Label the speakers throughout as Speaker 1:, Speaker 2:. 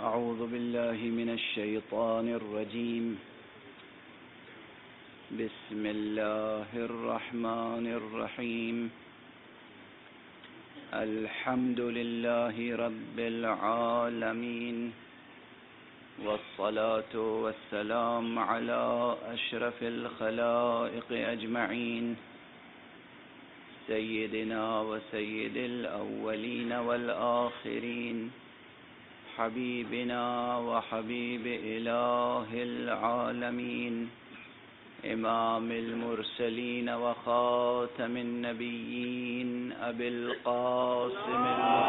Speaker 1: أعوذ بالله من الشيطان الرجيم. بسم الله الرحمن الرحيم. الحمد لله رب العالمين، والصلاة والسلام على أشرف الخلائق أجمعين، سيدنا وسيد الأولين والآخرين، حبيبنا وحبيب إله العالمين، إمام المرسلين وخاتم النبيين، أبي القاسم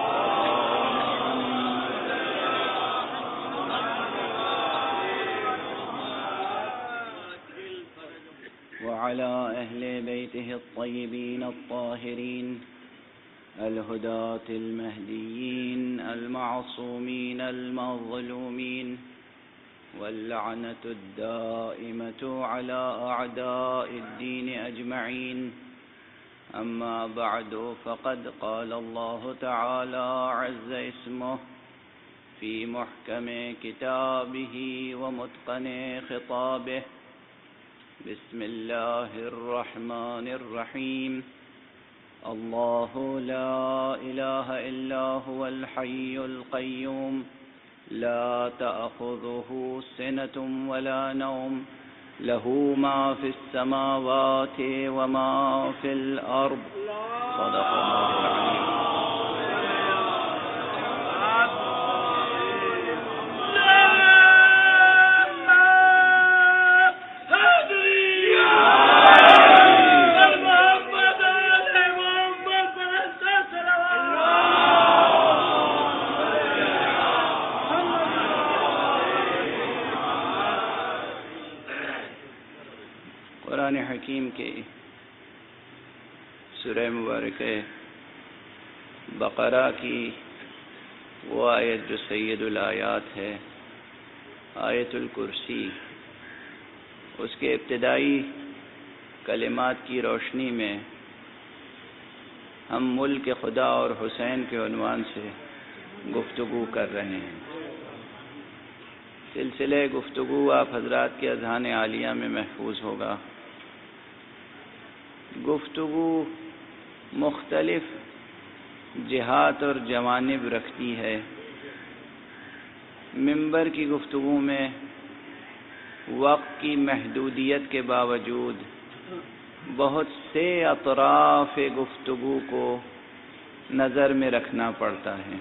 Speaker 1: وعلى أهل بيته الطيبين الطاهرين الهداة المهديين المعصومين المظلومين، واللعنة الدائمة على أعداء الدين أجمعين. أما بعد، فقد قال الله تعالى عز اسمه في محكم كتابه ومتقن خطابه. بسم الله الرحمن الرحيم. الله لا إله إلا هو الحي القيوم، لا تأخذه سنة ولا نوم، له ما في السماوات وما في الأرض. صدق الله العليم. قرآن حکیم کے سورہ مبارکہ بقرہ کی وہ آیت جو سید الآیات ہے، آیت الکرسی، اس کے ابتدائی کلمات کی روشنی میں ہم ملک خدا اور حسین کے عنوان سے گفتگو کر رہے ہیں. سلسلہ گفتگو آپ حضرات کے اذہان عالیہ میں محفوظ ہوگا. گفتگو مختلف جہات اور جوانب رکھتی ہے. منبر کی گفتگو میں وقت کی محدودیت کے باوجود بہت سے اطراف گفتگو کو نظر میں رکھنا پڑتا ہے،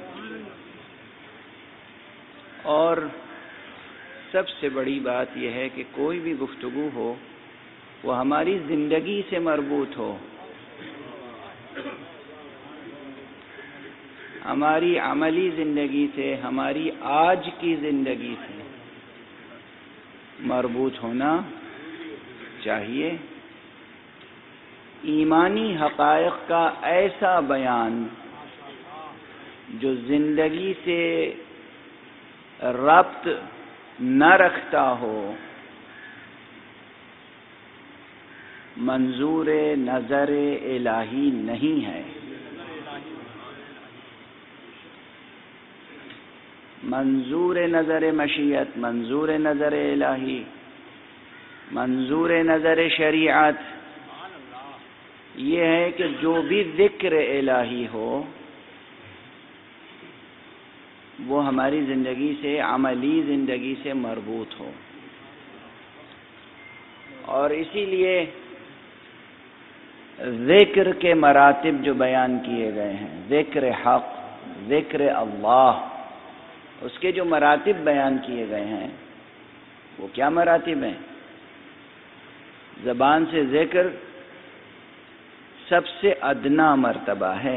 Speaker 1: اور سب سے بڑی بات یہ ہے کہ کوئی بھی گفتگو ہو وہ ہماری زندگی سے مربوط ہو، ہماری عملی زندگی سے، ہماری آج کی زندگی سے مربوط ہونا چاہیے. ایمانی حقائق کا ایسا بیان جو زندگی سے ربط نہ رکھتا ہو، منظور نظر الہی نہیں ہے. منظور نظر مشیت، منظور نظر الہی، منظور نظر شریعت یہ ہے کہ جو بھی ذکر الہی ہو وہ ہماری زندگی سے، عملی زندگی سے مربوط ہو. اور اسی لیے ذکر کے مراتب جو بیان کیے گئے ہیں، ذکر حق، ذکر اللہ، اس کے جو مراتب بیان کیے گئے ہیں وہ کیا مراتب ہیں؟ زبان سے ذکر سب سے ادنا مرتبہ ہے.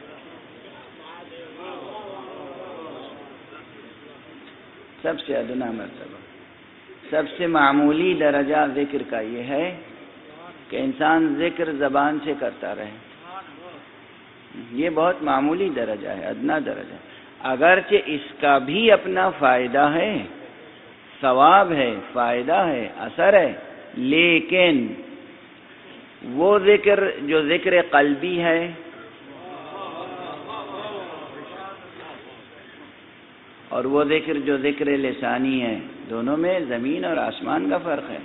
Speaker 1: سب سے ادنا مرتبہ، سب سے معمولی درجہ ذکر کا یہ ہے کہ انسان ذکر زبان سے کرتا رہے. یہ بہت معمولی درجہ ہے، ادنا درجہ، اگرچہ اس کا بھی اپنا فائدہ ہے، ثواب ہے، فائدہ ہے، اثر ہے، لیکن وہ ذکر جو ذکر قلبی ہے اور وہ ذکر جو ذکر لسانی ہے، دونوں میں زمین اور آسمان کا فرق ہے۔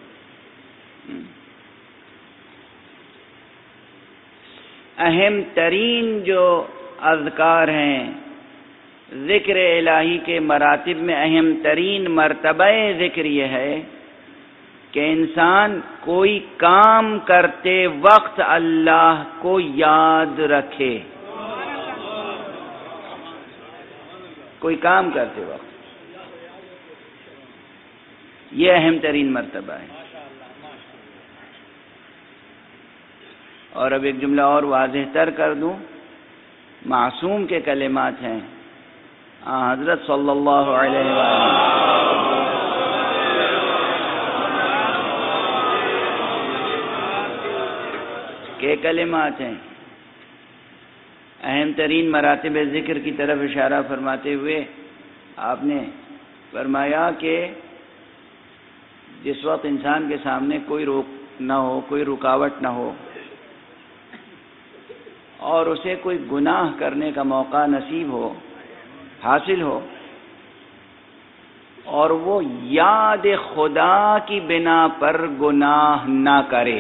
Speaker 1: اہم ترین جو اذکار ہیں ذکر الہی کے مراتب میں، اہم ترین مرتبہ ذکر یہ ہے کہ انسان کوئی کام کرتے وقت اللہ کو یاد رکھے۔ کوئی کام کرتے وقت، یہ اہم ترین مرتبہ ہے۔ اور اب ایک جملہ اور واضح تر کر دوں، معصوم کے کلمات ہیں، حضرت صلی اللہ علیہ وسلم کے کلمات ہیں۔ اہم ترین مراتب ذکر کی طرف اشارہ فرماتے ہوئے آپ نے فرمایا کہ جس وقت انسان کے سامنے کوئی روک نہ ہو، کوئی رکاوٹ نہ ہو، اور اسے کوئی گناہ کرنے کا موقع نصیب ہو، حاصل ہو، اور وہ یاد خدا کی بنا پر گناہ نہ کرے۔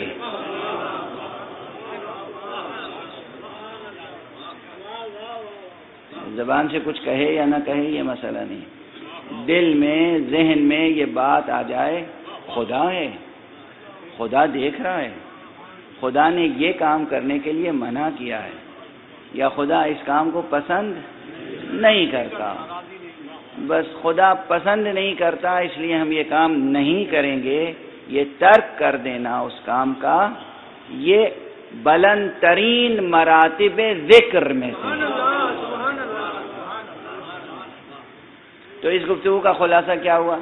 Speaker 1: زبان سے کچھ کہے یا نہ کہے یہ مسئلہ نہیں، دل میں ذہن میں یہ بات آ جائے خدا ہے، خدا دیکھ رہا ہے، خدا نے یہ کام کرنے کے لیے منع کیا ہے، یا خدا اس کام کو پسند نہیں کرتا، بس خدا پسند نہیں کرتا اس لیے ہم یہ کام نہیں کریں گے، یہ ترک کر دینا اس کام کا، یہ بلند ترین مراتب ذکر میں سے۔ تو اس گفتگو کا خلاصہ کیا ہوا؟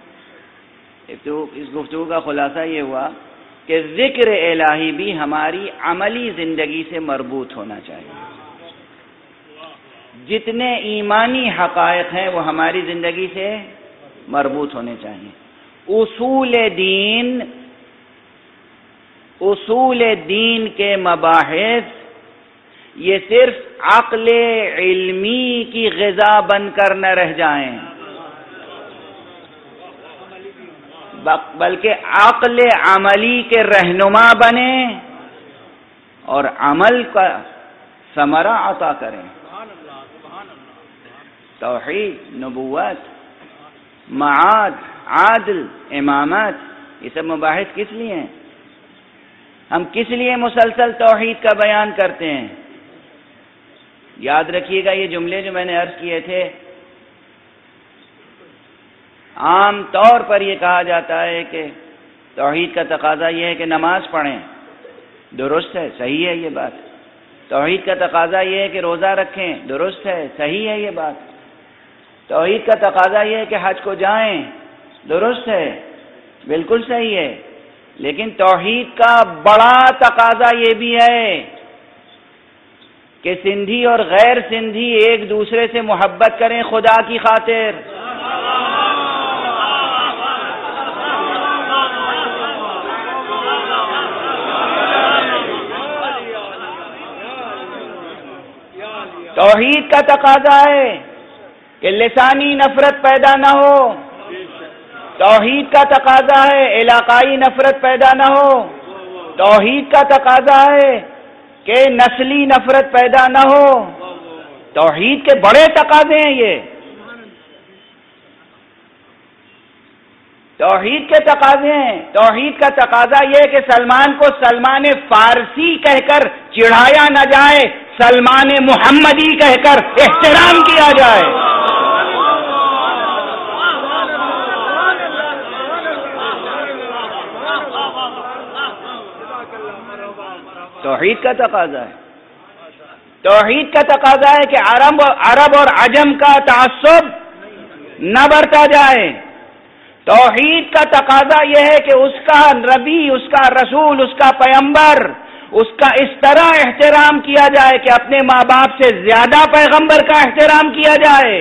Speaker 1: اس گفتگو کا خلاصہ یہ ہوا کہ ذکر الہی بھی ہماری عملی زندگی سے مربوط ہونا چاہیے۔ جتنے ایمانی حقائق ہیں وہ ہماری زندگی سے مربوط ہونے چاہیے۔ اصول دین کے مباحث یہ صرف عقل علمی کی غذا بن کر نہ رہ جائیں، بلکہ عقل عملی کے رہنما بنیں اور عمل کا ثمرہ عطا کریں۔ توحید، نبوت، معاد، عادل، امامت، یہ سب مباحث کس لیے ہیں؟ ہم کس لیے مسلسل توحید کا بیان کرتے ہیں؟ یاد رکھیے گا یہ جملے جو میں نے عرض کیے تھے، عام طور پر یہ کہا جاتا ہے کہ توحید کا تقاضا یہ ہے کہ نماز پڑھیں، درست ہے، صحیح ہے یہ بات۔ توحید کا تقاضا یہ ہے کہ روزہ رکھیں، درست ہے، صحیح ہے یہ بات۔ توحید کا تقاضا یہ ہے کہ حج کو جائیں، درست ہے، بالکل صحیح ہے۔ لیکن توحید کا بڑا تقاضا یہ بھی ہے کہ سندھی اور غیر سندھی ایک دوسرے سے محبت کریں خدا کی خاطر۔ توحید کا تقاضا ہے کہ لسانی نفرت پیدا نہ ہو، توحید کا تقاضا ہے علاقائی نفرت پیدا نہ ہو، توحید کا تقاضا ہے کہ نسلی نفرت پیدا نہ ہو۔ توحید کے بڑے تقاضے ہیں یہ، توحید کے تقاضے ہیں۔ توحید کا تقاضا یہ ہے کہ سلمان کو سلمان فارسی کہہ کر چڑھایا نہ جائے، سلمان محمدی کہہ کر احترام کیا جائے۔ توحید کا تقاضا ہے، توحید کا تقاضا ہے کہ عرب اور عجم کا تعصب نہ برتا جائے۔ توحید کا تقاضا یہ ہے کہ اس کا نبی، اس کا رسول، اس کا پیغمبر، اس کا اس طرح احترام کیا جائے کہ اپنے ماں باپ سے زیادہ پیغمبر کا احترام کیا جائے،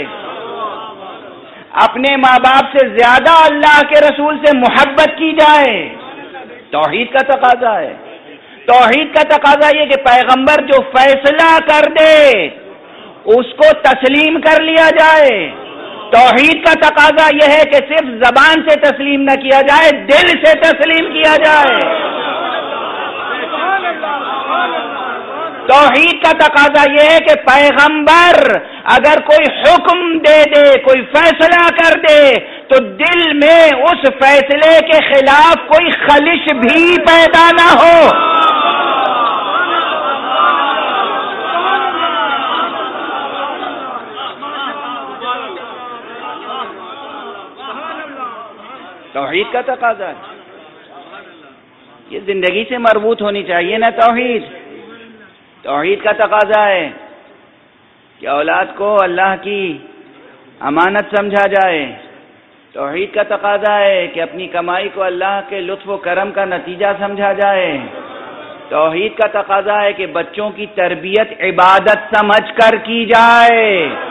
Speaker 1: اپنے ماں باپ سے زیادہ اللہ کے رسول سے محبت کی جائے۔ توحید کا تقاضا ہے۔ توحید کا تقاضا یہ کہ پیغمبر جو فیصلہ کر دے اس کو تسلیم کر لیا جائے، توحید کا تقاضا یہ ہے کہ صرف زبان سے تسلیم نہ کیا جائے، دل سے تسلیم کیا جائے۔ توحید کا تقاضا یہ ہے کہ پیغمبر اگر کوئی حکم دے دے، کوئی فیصلہ کر دے، تو دل میں اس فیصلے کے خلاف کوئی خلش بھی پیدا نہ ہو۔ توحید کا تقاضا ہے، یہ زندگی سے مربوط ہونی چاہیے نا توحید۔ توحید کا تقاضا ہے کہ اولاد کو اللہ کی امانت سمجھا جائے۔ توحید کا تقاضا ہے کہ اپنی کمائی کو اللہ کے لطف و کرم کا نتیجہ سمجھا جائے۔ توحید کا تقاضا ہے کہ بچوں کی تربیت عبادت سمجھ کر کی جائے۔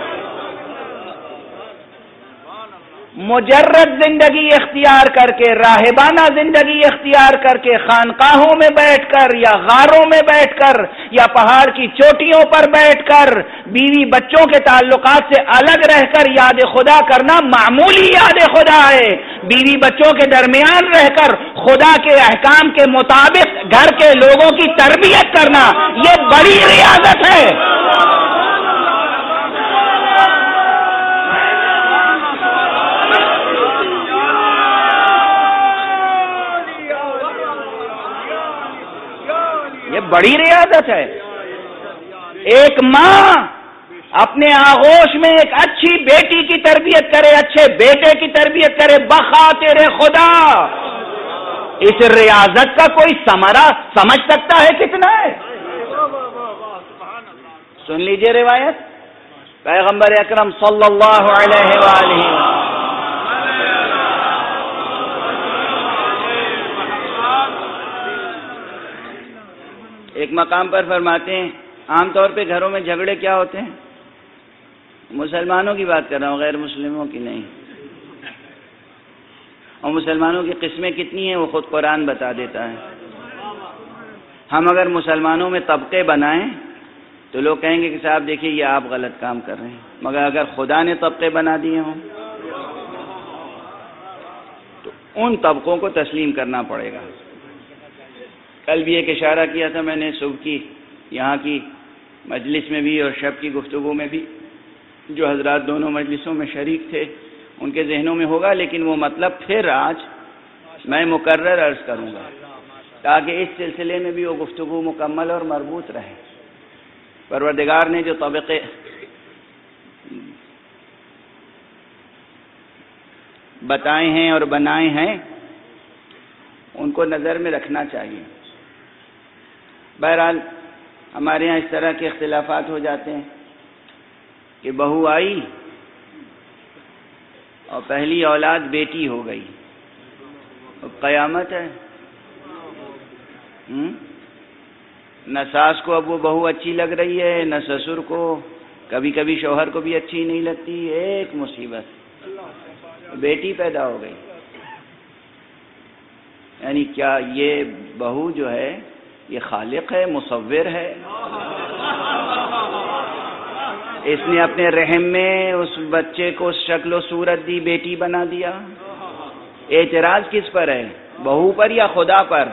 Speaker 1: مجرد زندگی اختیار کر کے، راہبانہ زندگی اختیار کر کے، خانقاہوں میں بیٹھ کر یا غاروں میں بیٹھ کر یا پہاڑ کی چوٹیوں پر بیٹھ کر بیوی بچوں کے تعلقات سے الگ رہ کر یاد خدا کرنا معمولی یاد خدا ہے۔ بیوی بچوں کے درمیان رہ کر خدا کے احکام کے مطابق گھر کے لوگوں کی تربیت کرنا یہ بڑی ریاضت ہے۔ یہ بڑی ریاضت ہے۔ ایک ماں اپنے آغوش میں ایک اچھی بیٹی کی تربیت کرے، اچھے بیٹے کی تربیت کرے بخاطر خدا، اس ریاضت کا کوئی ثمرہ سمجھ سکتا ہے کتنا ہے؟ سن لیجئے روایت پیغمبر اکرم صلی اللہ علیہ وآلہ وسلم ایک مقام پر فرماتے ہیں، عام طور پہ گھروں میں جھگڑے کیا ہوتے ہیں؟ مسلمانوں کی بات کر رہا ہوں، غیر مسلموں کی نہیں۔ اور مسلمانوں کی قسمیں کتنی ہیں وہ خود قرآن بتا دیتا ہے۔ ہم اگر مسلمانوں میں طبقے بنائیں تو لوگ کہیں گے کہ صاحب دیکھیے یہ آپ غلط کام کر رہے ہیں، مگر اگر خدا نے طبقے بنا دیے ہوں تو ان طبقوں کو تسلیم کرنا پڑے گا۔ کل بھی ایک اشارہ کیا تھا میں نے صبح کی یہاں کی مجلس میں بھی اور شب کی گفتگو میں بھی، جو حضرات دونوں مجلسوں میں شریک تھے ان کے ذہنوں میں ہوگا، لیکن وہ مطلب پھر آج میں مکرر عرض کروں گا تاکہ اس سلسلے میں بھی وہ گفتگو مکمل اور مربوط رہے۔ پروردگار نے جو طبقے بتائے ہیں اور بنائے ہیں ان کو نظر میں رکھنا چاہیے۔ بہرحال ہمارے ہاں اس طرح کے اختلافات ہو جاتے ہیں کہ بہو آئی اور پہلی اولاد بیٹی ہو گئی، اب قیامت ہے۔ نہ ساس کو اب وہ بہو اچھی لگ رہی ہے، نہ سسر کو، کبھی کبھی شوہر کو بھی اچھی نہیں لگتی، ایک مصیبت، بیٹی پیدا ہو گئی۔ یعنی کیا یہ بہو جو ہے یہ خالق ہے، مصور ہے؟ اس نے اپنے رحم میں اس بچے کو اس شکل و صورت دی، بیٹی بنا دیا۔ اعتراض کس پر ہے، بہو پر یا خدا پر؟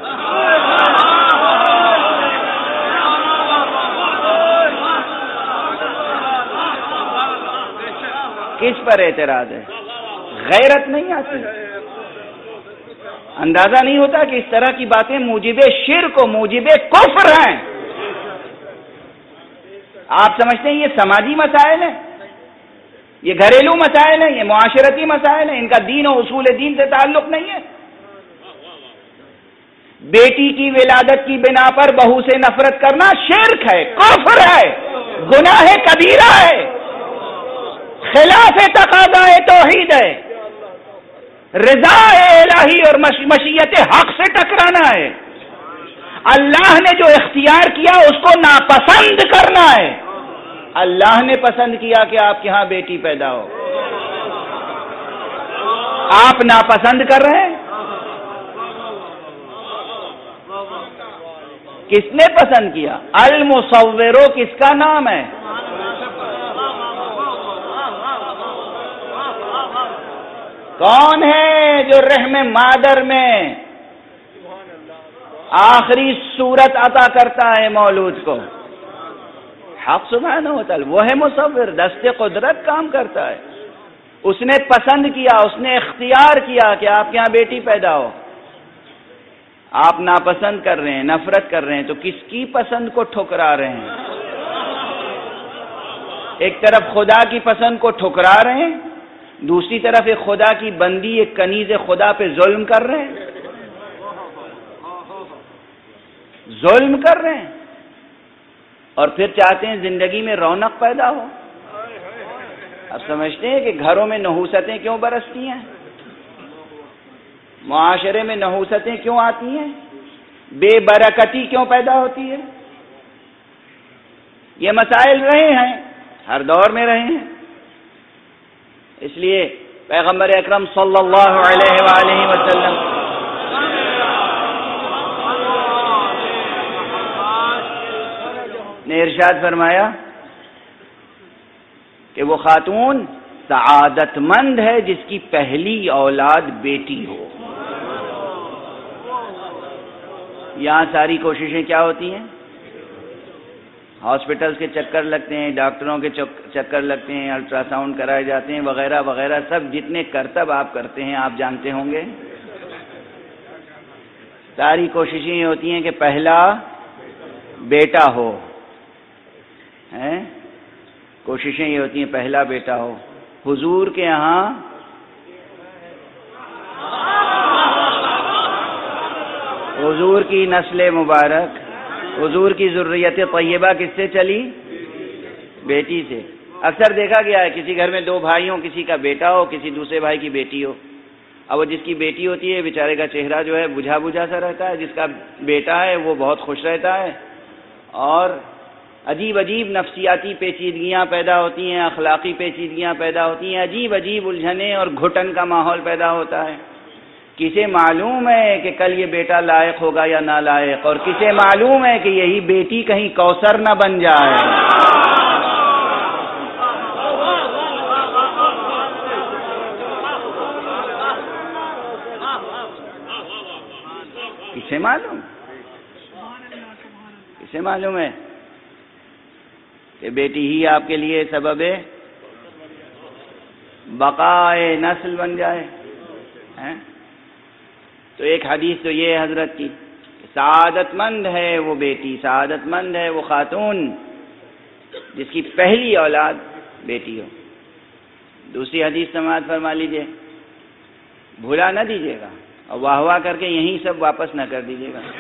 Speaker 1: کس پر اعتراض ہے؟ غیرت نہیں آتی، اندازہ نہیں ہوتا کہ اس طرح کی باتیں موجب شرک و موجب کفر ہیں۔ آپ سمجھتے ہیں یہ سماجی مسائل ہیں، یہ گھریلو مسائل ہیں، یہ معاشرتی مسائل ہیں، ان کا دین و اصول دین سے تعلق نہیں ہے۔ بیٹی کی ولادت کی بنا پر بہو سے نفرت کرنا شرک ہے، کفر ہے، گناہ کبیرہ ہے، خلاف تقاضا توحید ہے، رضا الہی اور مشیت حق سے ٹکرانا ہے۔ اللہ نے جو اختیار کیا اس کو ناپسند کرنا ہے۔ اللہ نے پسند کیا کہ آپ کے ہاں بیٹی پیدا ہو، آپ ناپسند کر رہے ہیں۔ کس نے پسند کیا؟ المصورو کس کا نام ہے؟ کون ہے جو رحم مادر میں آخری صورت عطا کرتا ہے مولود کو؟ حق سبحانہ و تعالی، وہ ہے مصور، دست قدرت کام کرتا ہے۔ اس نے پسند کیا، اس نے اختیار کیا کہ آپ کے یہاں بیٹی پیدا ہو۔ آپ ناپسند کر رہے ہیں، نفرت کر رہے ہیں، تو کس کی پسند کو ٹھکرا رہے ہیں؟ ایک طرف خدا کی پسند کو ٹھکرا رہے ہیں، دوسری طرف ایک خدا کی بندی، ایک کنیز خدا پہ ظلم کر رہے ہیں، ظلم کر رہے ہیں، اور پھر چاہتے ہیں زندگی میں رونق پیدا ہو۔ اب سمجھتے ہیں کہ گھروں میں نحوستیں کیوں برستی ہیں، معاشرے میں نحوستیں کیوں آتی ہیں، بے برکتی کیوں پیدا ہوتی ہے؟ یہ مسائل رہے ہیں، ہر دور میں رہے ہیں۔ اس لیے پیغمبر اکرم صلی اللہ علیہ وآلہ وسلم نے ارشاد فرمایا کہ وہ خاتون سعادت مند ہے جس کی پہلی اولاد بیٹی ہو۔ یہاں ساری کوششیں کیا ہوتی ہیں؟ ہاسپٹلز کے چکر لگتے ہیں، ڈاکٹروں کے چکر لگتے ہیں، الٹرا ساؤنڈ کرائے جاتے ہیں، وغیرہ وغیرہ، سب جتنے کرتب آپ کرتے ہیں آپ جانتے ہوں گے۔ ساری کوششیں یہ ہوتی ہیں کہ پہلا بیٹا ہو، کوششیں یہ ہوتی ہیں پہلا بیٹا ہو۔ حضور کے یہاں حضور کی نسل مبارک، حضور کی ذریت طیبہ کس سے چلی؟ بیٹی سے۔ اکثر دیکھا گیا ہے کسی گھر میں دو بھائی ہوں، کسی کا بیٹا ہو، کسی دوسرے بھائی کی بیٹی ہو۔ اب وہ جس کی بیٹی ہوتی ہے بیچارے کا چہرہ جو ہے بجھا بجھا سا رہتا ہے، جس کا بیٹا ہے وہ بہت خوش رہتا ہے، اور عجیب عجیب نفسیاتی پیچیدگیاں پیدا ہوتی ہیں، اخلاقی پیچیدگیاں پیدا ہوتی ہیں، عجیب عجیب الجھنیں اور گھٹن کا ماحول پیدا ہوتا ہے۔ کسے معلوم ہے کہ کل یہ بیٹا لائق ہوگا یا نالائق، اور کسے معلوم ہے کہ یہی بیٹی کہیں کوثر نہ بن جائے۔ کسے معلوم، کسے معلوم ہے کہ بیٹی ہی آپ کے لیے سبب بقائے نسل بن جائے۔ تو ایک حدیث تو یہ ہے حضرت کی، سعادت مند ہے وہ بیٹی، سعادت مند ہے وہ خاتون جس کی پہلی اولاد بیٹی ہو۔ دوسری حدیث سماعت فرما لیجئے، بھلا نہ دیجیے گا اور واہ واہ کر کے یہیں سب واپس نہ کر دیجیے گا۔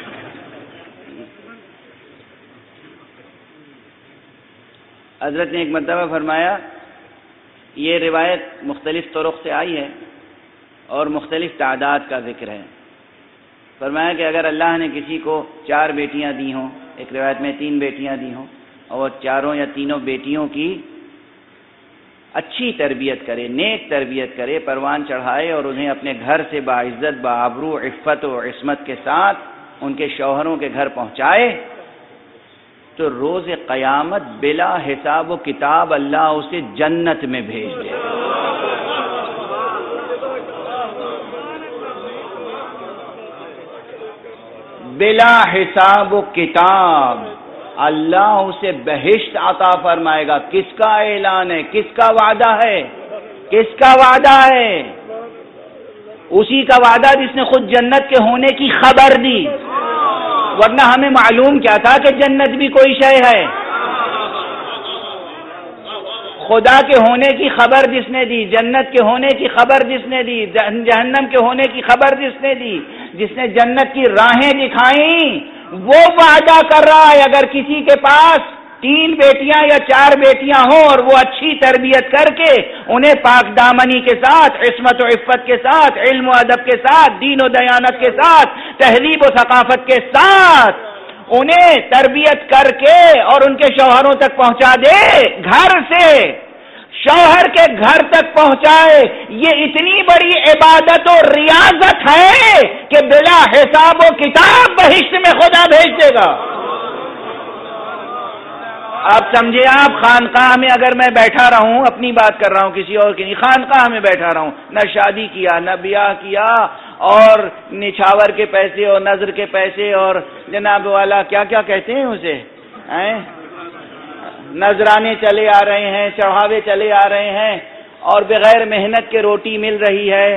Speaker 1: حضرت نے ایک مرتبہ فرمایا، یہ روایت مختلف طرق سے آئی ہے اور مختلف تعداد کا ذکر ہے۔ فرمایا کہ اگر اللہ نے کسی کو 4 بیٹیاں دی ہوں، ایک روایت میں 3 بیٹیاں دی ہوں، اور چاروں یا تینوں بیٹیوں کی اچھی تربیت کرے، نیک تربیت کرے، پروان چڑھائے اور انہیں اپنے گھر سے باعزت، بآبرو، عفت و عصمت کے ساتھ ان کے شوہروں کے گھر پہنچائے، تو روز قیامت بلا حساب و کتاب اللہ اسے جنت میں بھیج دے۔ بلا حساب و کتاب اللہ اسے بہشت عطا فرمائے گا۔ کس کا اعلان ہے؟ کس کا وعدہ ہے؟ کس کا وعدہ ہے؟ اسی کا وعدہ جس نے خود جنت کے ہونے کی خبر دی، ورنہ ہمیں معلوم کیا تھا کہ جنت بھی کوئی شے ہے؟ خدا کے ہونے کی خبر جس نے دی، جنت کے ہونے کی خبر جس نے دی، جہنم کے ہونے کی خبر جس نے دی، جس نے جنت کی راہیں دکھائیں، وہ وعدہ کر رہا ہے اگر کسی کے پاس 3 بیٹیاں یا 4 بیٹیاں ہوں اور وہ اچھی تربیت کر کے انہیں پاک دامنی کے ساتھ، عصمت و عفت کے ساتھ، علم و ادب کے ساتھ، دین و دیانت کے ساتھ، تہذیب و ثقافت کے ساتھ انہیں تربیت کر کے اور ان کے شوہروں تک پہنچا دے، گھر سے شوہر کے گھر تک پہنچائے، یہ اتنی بڑی عبادت و ریاضت ہے کہ بلا حساب و کتاب بہشت میں خدا بھیج دے گا۔ آپ سمجھے، آپ خانقاہ میں اگر میں بیٹھا رہوں، اپنی بات کر رہا ہوں، کسی اور کی نہیں، خانقاہ میں بیٹھا رہوں، نہ شادی کیا نہ بیاہ کیا، اور نچھاور کے پیسے اور نظر کے پیسے اور جناب والا کیا کیا کہتے ہیں اسے، نذرانے چلے آ رہے ہیں، چڑھاوے چلے آ رہے ہیں، اور بغیر محنت کے روٹی مل رہی ہے،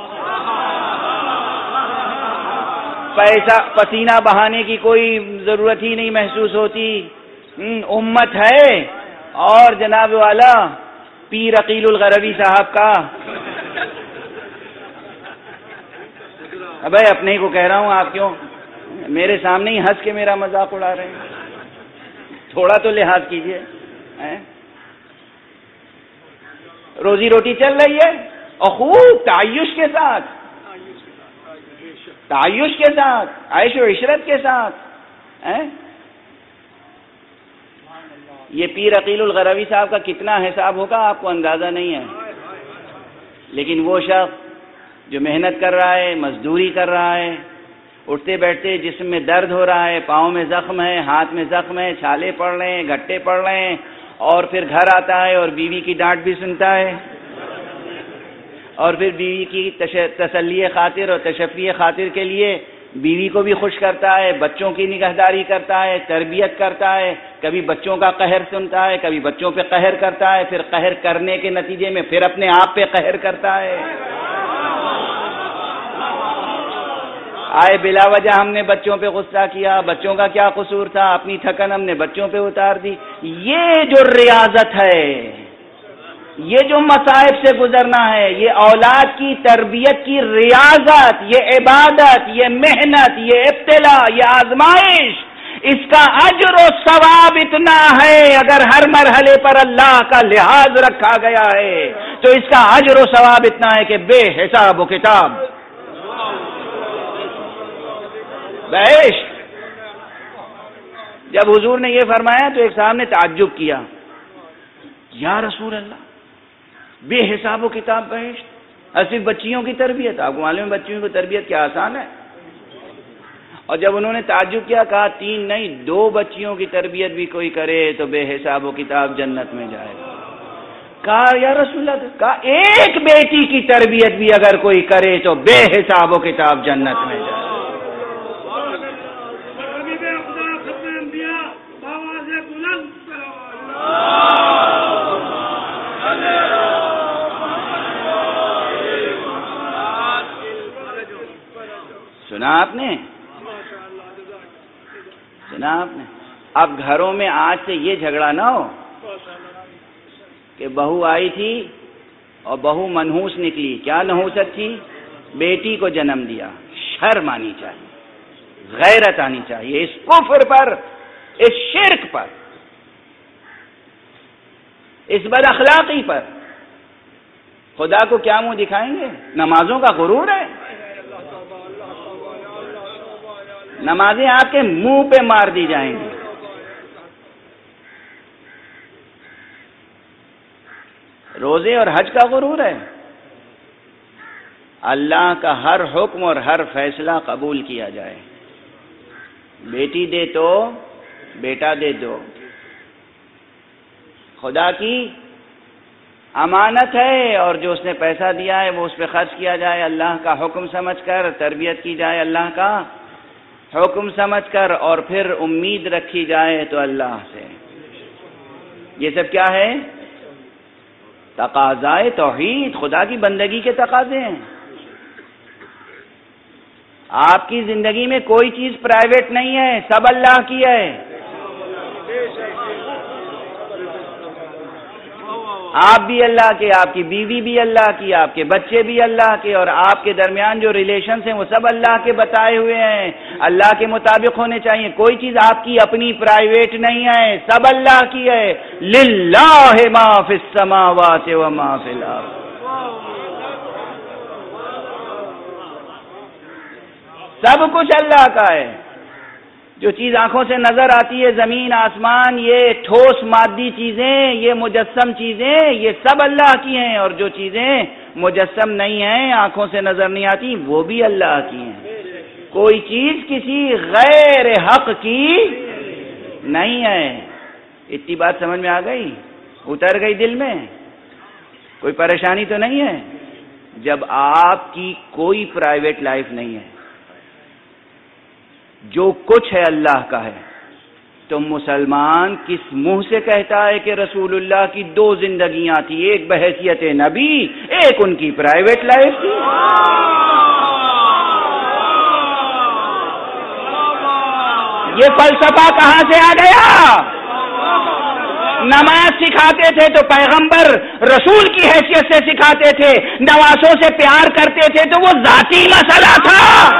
Speaker 1: پیسہ پسینہ بہانے کی کوئی ضرورت ہی نہیں محسوس ہوتی، امت ہے، اور جناب والا پیر عقیل الغروی صاحب کا، ابے اپنے ہی کو کہہ رہا ہوں، آپ کیوں میرے سامنے ہی ہنس کے میرا مذاق اڑا رہے ہیں؟ تھوڑا تو لحاظ کیجئے، روزی روٹی چل رہی ہے اور خوب تعیش کے ساتھ، تعیش کے ساتھ، عیش و عشرت کے ساتھ، یہ پیر عقیل الغروی صاحب کا کتنا حساب ہوگا آپ کو اندازہ نہیں ہے، لیکن وہ شخص جو محنت کر رہا ہے، مزدوری کر رہا ہے، اٹھتے بیٹھتے جسم میں درد ہو رہا ہے، پاؤں میں زخم ہے، ہاتھ میں زخم ہے، چھالے پڑ رہے ہیں، گھٹے پڑ رہے ہیں، اور پھر گھر آتا ہے اور بیوی کی ڈانٹ بھی سنتا ہے، اور پھر بیوی کی تسلی خاطر اور تشفی خاطر کے لیے بیوی کو بھی خوش کرتا ہے، بچوں کی نگہداری کرتا ہے، تربیت کرتا ہے، کبھی بچوں کا قہر سنتا ہے، کبھی بچوں پہ قہر کرتا ہے، پھر قہر کرنے کے نتیجے میں پھر اپنے آپ پہ قہر کرتا ہے، آئے بلا وجہ ہم نے بچوں پہ غصہ کیا، بچوں کا کیا قصور تھا، اپنی تھکن ہم نے بچوں پہ اتار دی۔ یہ جو ریاضت ہے، یہ جو مصائب سے گزرنا ہے، یہ اولاد کی تربیت کی ریاضت، یہ عبادت، یہ محنت، یہ ابتلا، یہ آزمائش، اس کا اجر و ثواب اتنا ہے، اگر ہر مرحلے پر اللہ کا لحاظ رکھا گیا ہے تو اس کا اجر و ثواب اتنا ہے کہ بے حساب و کتاب۔ بیش جب حضور نے یہ فرمایا تو ایک صاحب نے تعجب کیا، یا رسول اللہ بے حساب و کتاب بیش، اور صرف بچیوں کی تربیت؟ آپ کو معلوم ہے بچیوں کی تربیت کیا آسان ہے؟ اور جب انہوں نے تعجب کیا، کہا 3 نہیں 2 بچیوں کی تربیت بھی کوئی کرے تو بے حساب و کتاب جنت میں جائے گا۔ کہا یا رسول اللہ، کہا 1 بیٹی کی تربیت بھی اگر کوئی کرے تو بے حساب و کتاب جنت میں جائے گا۔ سنا آپ نے؟ سنا آپ نے؟ اب گھروں میں آج سے یہ جھگڑا نہ ہو کہ بہو آئی تھی اور بہو منحوس نکلی۔ کیا نحوست تھی؟ بیٹی کو جنم دیا۔ شرم آنی چاہیے، غیرت آنی چاہیے اس کفر پر، اس شرک پر، اس بد اخلاقی پر۔ خدا کو کیا منہ دکھائیں گے؟ نمازوں کا غرور ہے، نمازیں آپ کے منہ پہ مار دی جائیں گی۔ روزے اور حج کا غرور ہے۔ اللہ کا ہر حکم اور ہر فیصلہ قبول کیا جائے۔ بیٹی دے تو بیٹا دے دو، خدا کی امانت ہے، اور جو اس نے پیسہ دیا ہے وہ اس پہ خرچ کیا جائے اللہ کا حکم سمجھ کر، تربیت کی جائے اللہ کا حکم سمجھ کر، اور پھر امید رکھی جائے تو اللہ سے۔ یہ سب کیا ہے؟ تقاضائے توحید، خدا کی بندگی کے تقاضے ہیں۔ آپ کی زندگی میں کوئی چیز پرائیویٹ نہیں ہے، سب اللہ کی ہے۔ آپ بھی اللہ کے، آپ کی بیوی بھی اللہ کی، آپ کے بچے بھی اللہ کے، اور آپ کے درمیان جو ریلیشنز ہیں وہ سب اللہ کے بتائے ہوئے ہیں، اللہ کے مطابق ہونے چاہیے۔ کوئی چیز آپ کی اپنی پرائیویٹ نہیں ہے، سب اللہ کی ہے۔ للہ ما فی السماوات و ما فی الارض۔ سب کچھ اللہ کا ہے۔ جو چیز آنکھوں سے نظر آتی ہے، زمین آسمان، یہ ٹھوس مادی چیزیں، یہ مجسم چیزیں، یہ سب اللہ کی ہیں، اور جو چیزیں مجسم نہیں ہیں، آنکھوں سے نظر نہیں آتی، وہ بھی اللہ کی ہیں۔ کوئی چیز کسی غیر حق کی نہیں ہے۔ اتنی بات سمجھ میں آ گئی؟ اتر گئی دل میں؟ کوئی پریشانی تو نہیں ہے؟ جب آپ کی کوئی پرائیویٹ لائف نہیں ہے، جو کچھ ہے اللہ کا ہے، تو مسلمان کس منہ سے کہتا ہے کہ رسول اللہ کی 2 زندگیاں تھی، ایک بحیثیت نبی، ایک ان کی پرائیویٹ لائف تھی؟ یہ فلسفہ کہاں سے آ گیا؟ نماز سکھاتے تھے تو پیغمبر رسول کی حیثیت سے سکھاتے تھے، نوازوں سے پیار کرتے تھے تو وہ ذاتی مسئلہ تھا۔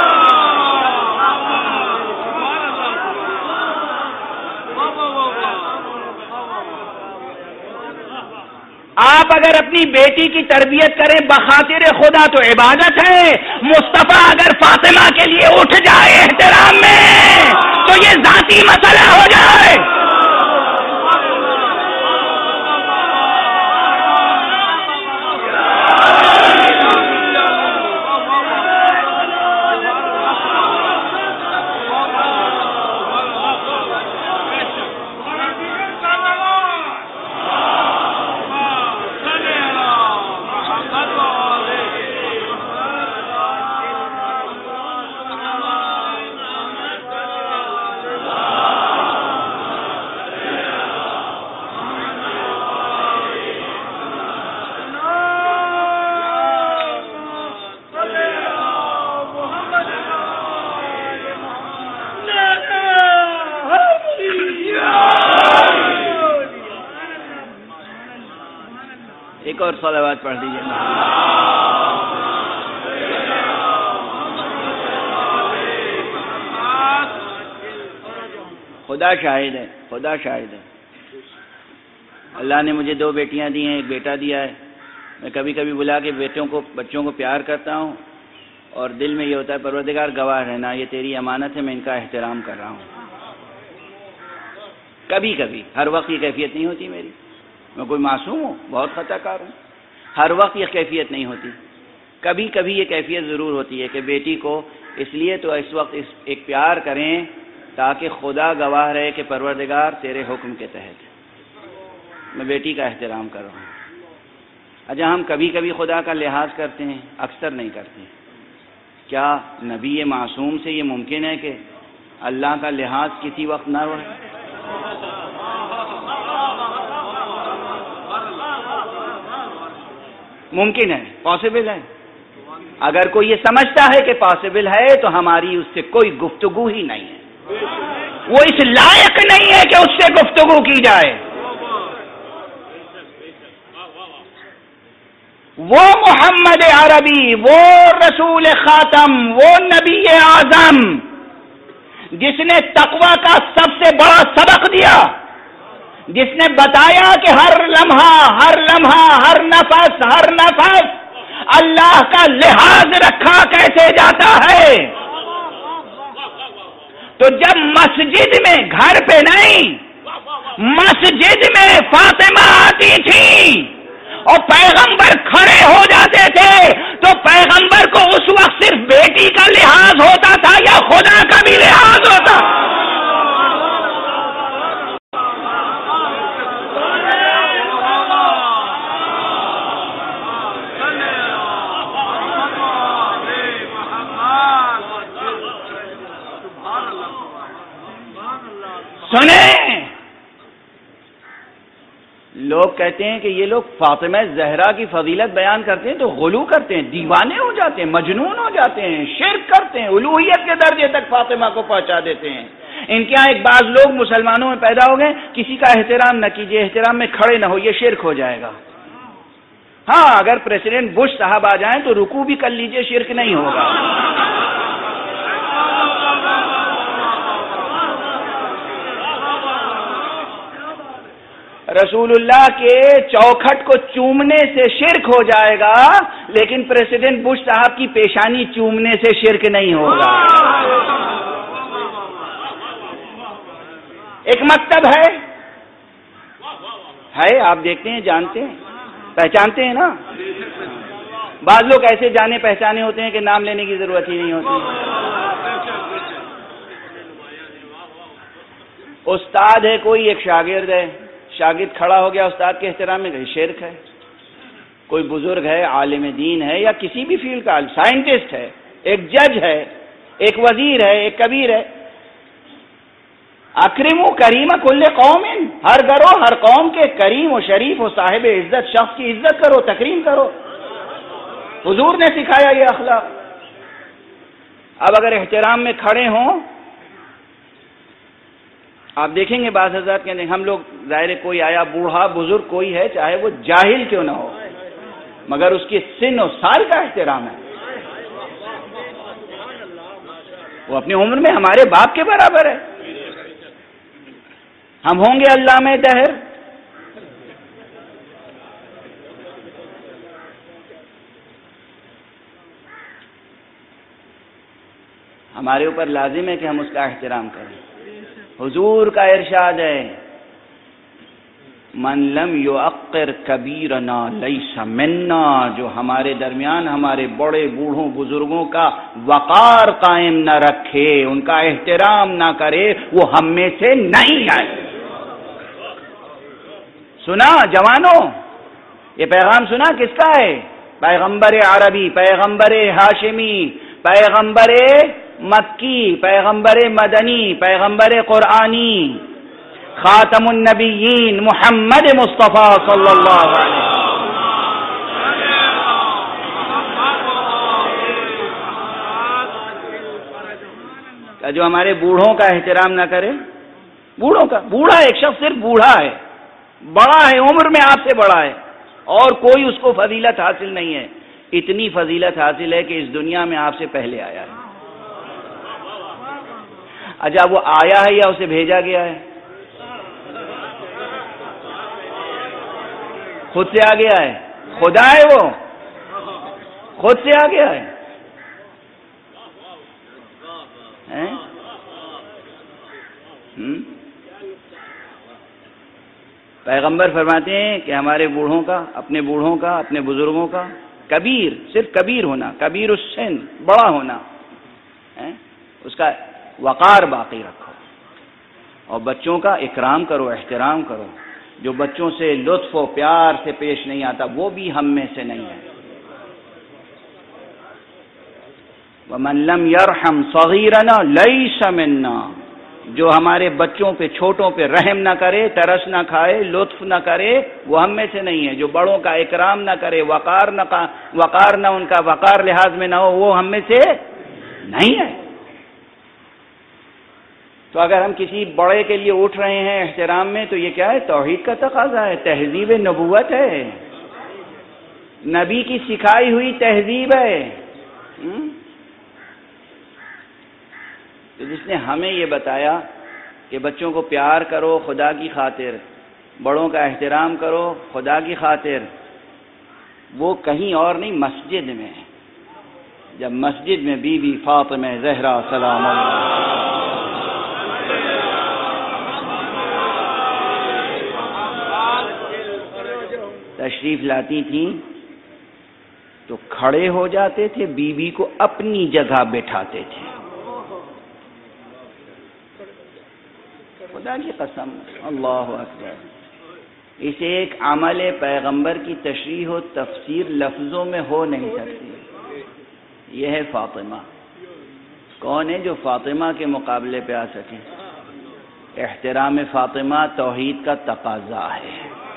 Speaker 1: آپ اگر اپنی بیٹی کی تربیت کریں بخاطر خدا تو عبادت ہے، مصطفیٰ اگر فاطمہ کے لیے اٹھ جائے احترام میں تو یہ ذاتی مسئلہ ہو جائے۔ ایک اور صلوات پڑھ دیجیے۔ خدا شاہد ہے، خدا شاہد ہے، اللہ نے مجھے 2 بیٹیاں دی ہیں، 1 بیٹا دیا ہے۔ میں کبھی کبھی بلا کے بچوں کو پیار کرتا ہوں اور دل میں یہ ہوتا ہے پروردگار گواہ رہنا، یہ تیری امانت ہے، میں ان کا احترام کر رہا ہوں۔ کبھی کبھی، ہر وقت یہ کیفیت نہیں ہوتی میری، میں کوئی معصوم ہوں، بہت خطا کار ہوں، ہر وقت یہ کیفیت نہیں ہوتی، کبھی کبھی یہ کیفیت ضرور ہوتی ہے کہ بیٹی کو اس لیے تو اس وقت ایک پیار کریں تاکہ خدا گواہ رہے کہ پروردگار تیرے حکم کے تحت میں بیٹی کا احترام کر رہا ہوں۔ اچھا، ہم کبھی کبھی خدا کا لحاظ کرتے ہیں، اکثر نہیں کرتے۔ کیا نبی معصوم سے یہ ممکن ہے کہ اللہ کا لحاظ کسی وقت نہ ہو؟ ممکن ہے، پاسبل ہے۔ اگر کوئی یہ سمجھتا ہے کہ پاسبل ہے تو ہماری اس سے کوئی گفتگو ہی نہیں ہے، وہ اس لائق نہیں ہے کہ اس سے گفتگو کی جائے۔ وہ محمد عربی، وہ رسول خاتم، وہ نبی اعظم جس نے تقوی کا سب سے بڑا سبق دیا، جس نے بتایا کہ ہر لمحہ ہر نفس اللہ کا لحاظ رکھا کیسے جاتا ہے۔ تو جب مسجد میں، گھر پہ نہیں، مسجد میں فاطمہ آتی تھی اور پیغمبر کھڑے ہو جاتے تھے تو پیغمبر کو اس وقت صرف بیٹی کا لحاظ ہوتا تھا یا خدا کا بھی لحاظ ہوتا؟ سنیں، لوگ کہتے ہیں کہ یہ لوگ فاطمہ زہرا کی فضیلت بیان کرتے ہیں تو غلو کرتے ہیں، دیوانے ہو جاتے ہیں، مجنون ہو جاتے ہیں، شرک کرتے ہیں، الوہیت کے درجے تک فاطمہ کو پہنچا دیتے ہیں۔ ان کے یہاں ایک بعض لوگ مسلمانوں میں پیدا ہو گئے، کسی کا احترام نہ کیجیے، احترام میں کھڑے نہ ہو، یہ شرک ہو جائے گا۔ ہاں، اگر پریزیڈنٹ بش صاحب آ جائیں تو رکوع بھی کر لیجیے، شرک نہیں ہوگا۔ رسول اللہ کے چوکھٹ کو چومنے سے شرک ہو جائے گا، لیکن پریزیڈنٹ بش صاحب کی پیشانی چومنے سے شرک نہیں ہوگا۔ ایک مکتب ہے، آپ دیکھتے ہیں، جانتے ہیں، پہچانتے ہیں نا۔ بعض لوگ ایسے جانے پہچانے ہوتے ہیں کہ نام لینے کی ضرورت ہی نہیں ہوتی۔ استاد ہے کوئی، ایک شاگرد ہے، شاگرد کھڑا ہو گیا استاد کے احترام میں، شرک ہے. کوئی بزرگ ہے، عالم دین ہے، یا کسی بھی فیلڈ کا سائنٹسٹ ہے، ایک جج ہے، ایک وزیر ہے، ایک کبیر ہے. اکرموا کریم کل قوم، ہر گروہ ہر قوم کے کریم و شریف و صاحب عزت شخص کی عزت کرو، تکریم کرو. حضور نے سکھایا یہ اخلاق. اب اگر احترام میں کھڑے ہوں، آپ دیکھیں گے بعض حضرات کہتے ہیں ہم لوگ ظاہر کوئی آیا بوڑھا بزرگ کوئی ہے، چاہے وہ جاہل کیوں نہ ہو، مگر اس کی سن و سال کا احترام ہے. وہ اپنی عمر میں ہمارے باپ کے برابر ہے. ہم ہوں گے علامہ دہر، ہمارے اوپر لازم ہے کہ ہم اس کا احترام کریں. حضور کا ارشاد ہے من لم یعقر کبیرنا لیس منا، جو ہمارے درمیان ہمارے بڑے بوڑھوں بزرگوں کا وقار قائم نہ رکھے، ان کا احترام نہ کرے، وہ ہم میں سے نہیں ہے. سنا جوانوں، یہ پیغام سنا کس کا ہے؟ پیغمبر عربی، پیغمبر ہاشمی، پیغمبر مکی، پیغمبر مدنی، پیغمبر قرآنی، خاتم النبیین محمد مصطفیٰ صلی اللہ علیہ وسلم. جو ہمارے بوڑھوں کا احترام نہ کرے، بوڑھوں کا، بوڑھا ایک شخص صرف بوڑھا ہے، بڑا ہے، عمر میں آپ سے بڑا ہے، اور کوئی اس کو فضیلت حاصل نہیں ہے. اتنی فضیلت حاصل ہے کہ اس دنیا میں آپ سے پہلے آیا ہے. اچھا وہ آیا ہے یا اسے بھیجا گیا ہے؟ خود سے آ گیا ہے. خدا ہے وہ، خود سے آ گیا ہے. پیغمبر فرماتے ہیں کہ ہمارے بوڑھوں کا، اپنے بوڑھوں کا، اپنے بزرگوں کا، کبیر، صرف کبیر ہونا، کبیر السن، بڑا ہونا، اس کا وقار باقی رکھو. اور بچوں کا اکرام کرو، احترام کرو. جو بچوں سے لطف و پیار سے پیش نہیں آتا وہ بھی ہم میں سے نہیں ہے. وَمَن لَّمْ يَرْحَمْ صَغِيرَنَا لَيْسَ مِنَّا، جو ہمارے بچوں پہ، چھوٹوں پہ رحم نہ کرے، ترس نہ کھائے، لطف نہ کرے، وہ ہم میں سے نہیں ہے. جو بڑوں کا اکرام نہ کرے، وقار نہ ان کا وقار لحاظ میں نہ ہو، وہ ہم میں سے نہیں ہے. تو اگر ہم کسی بڑے کے لیے اٹھ رہے ہیں احترام میں، تو یہ کیا ہے؟ توحید کا تقاضا ہے، تہذیب نبوت ہے، نبی کی سکھائی ہوئی تہذیب ہے. تو جس نے ہمیں یہ بتایا کہ بچوں کو پیار کرو خدا کی خاطر، بڑوں کا احترام کرو خدا کی خاطر، وہ کہیں اور نہیں، مسجد میں. جب مسجد میں بی بی فاطمہ زہرا سلام اللہ تشریف لاتی تھیں تو کھڑے ہو جاتے تھے، بی بی کو اپنی جگہ بٹھاتے تھے. خدا کی قسم، اللہ اکبر. اسے ایک عمل پیغمبر کی تشریح و تفسیر لفظوں میں ہو نہیں سکتی. یہ ہے فاطمہ. کون ہے جو فاطمہ کے مقابلے پہ آ سکے؟ احترام فاطمہ توحید کا تقاضا ہے.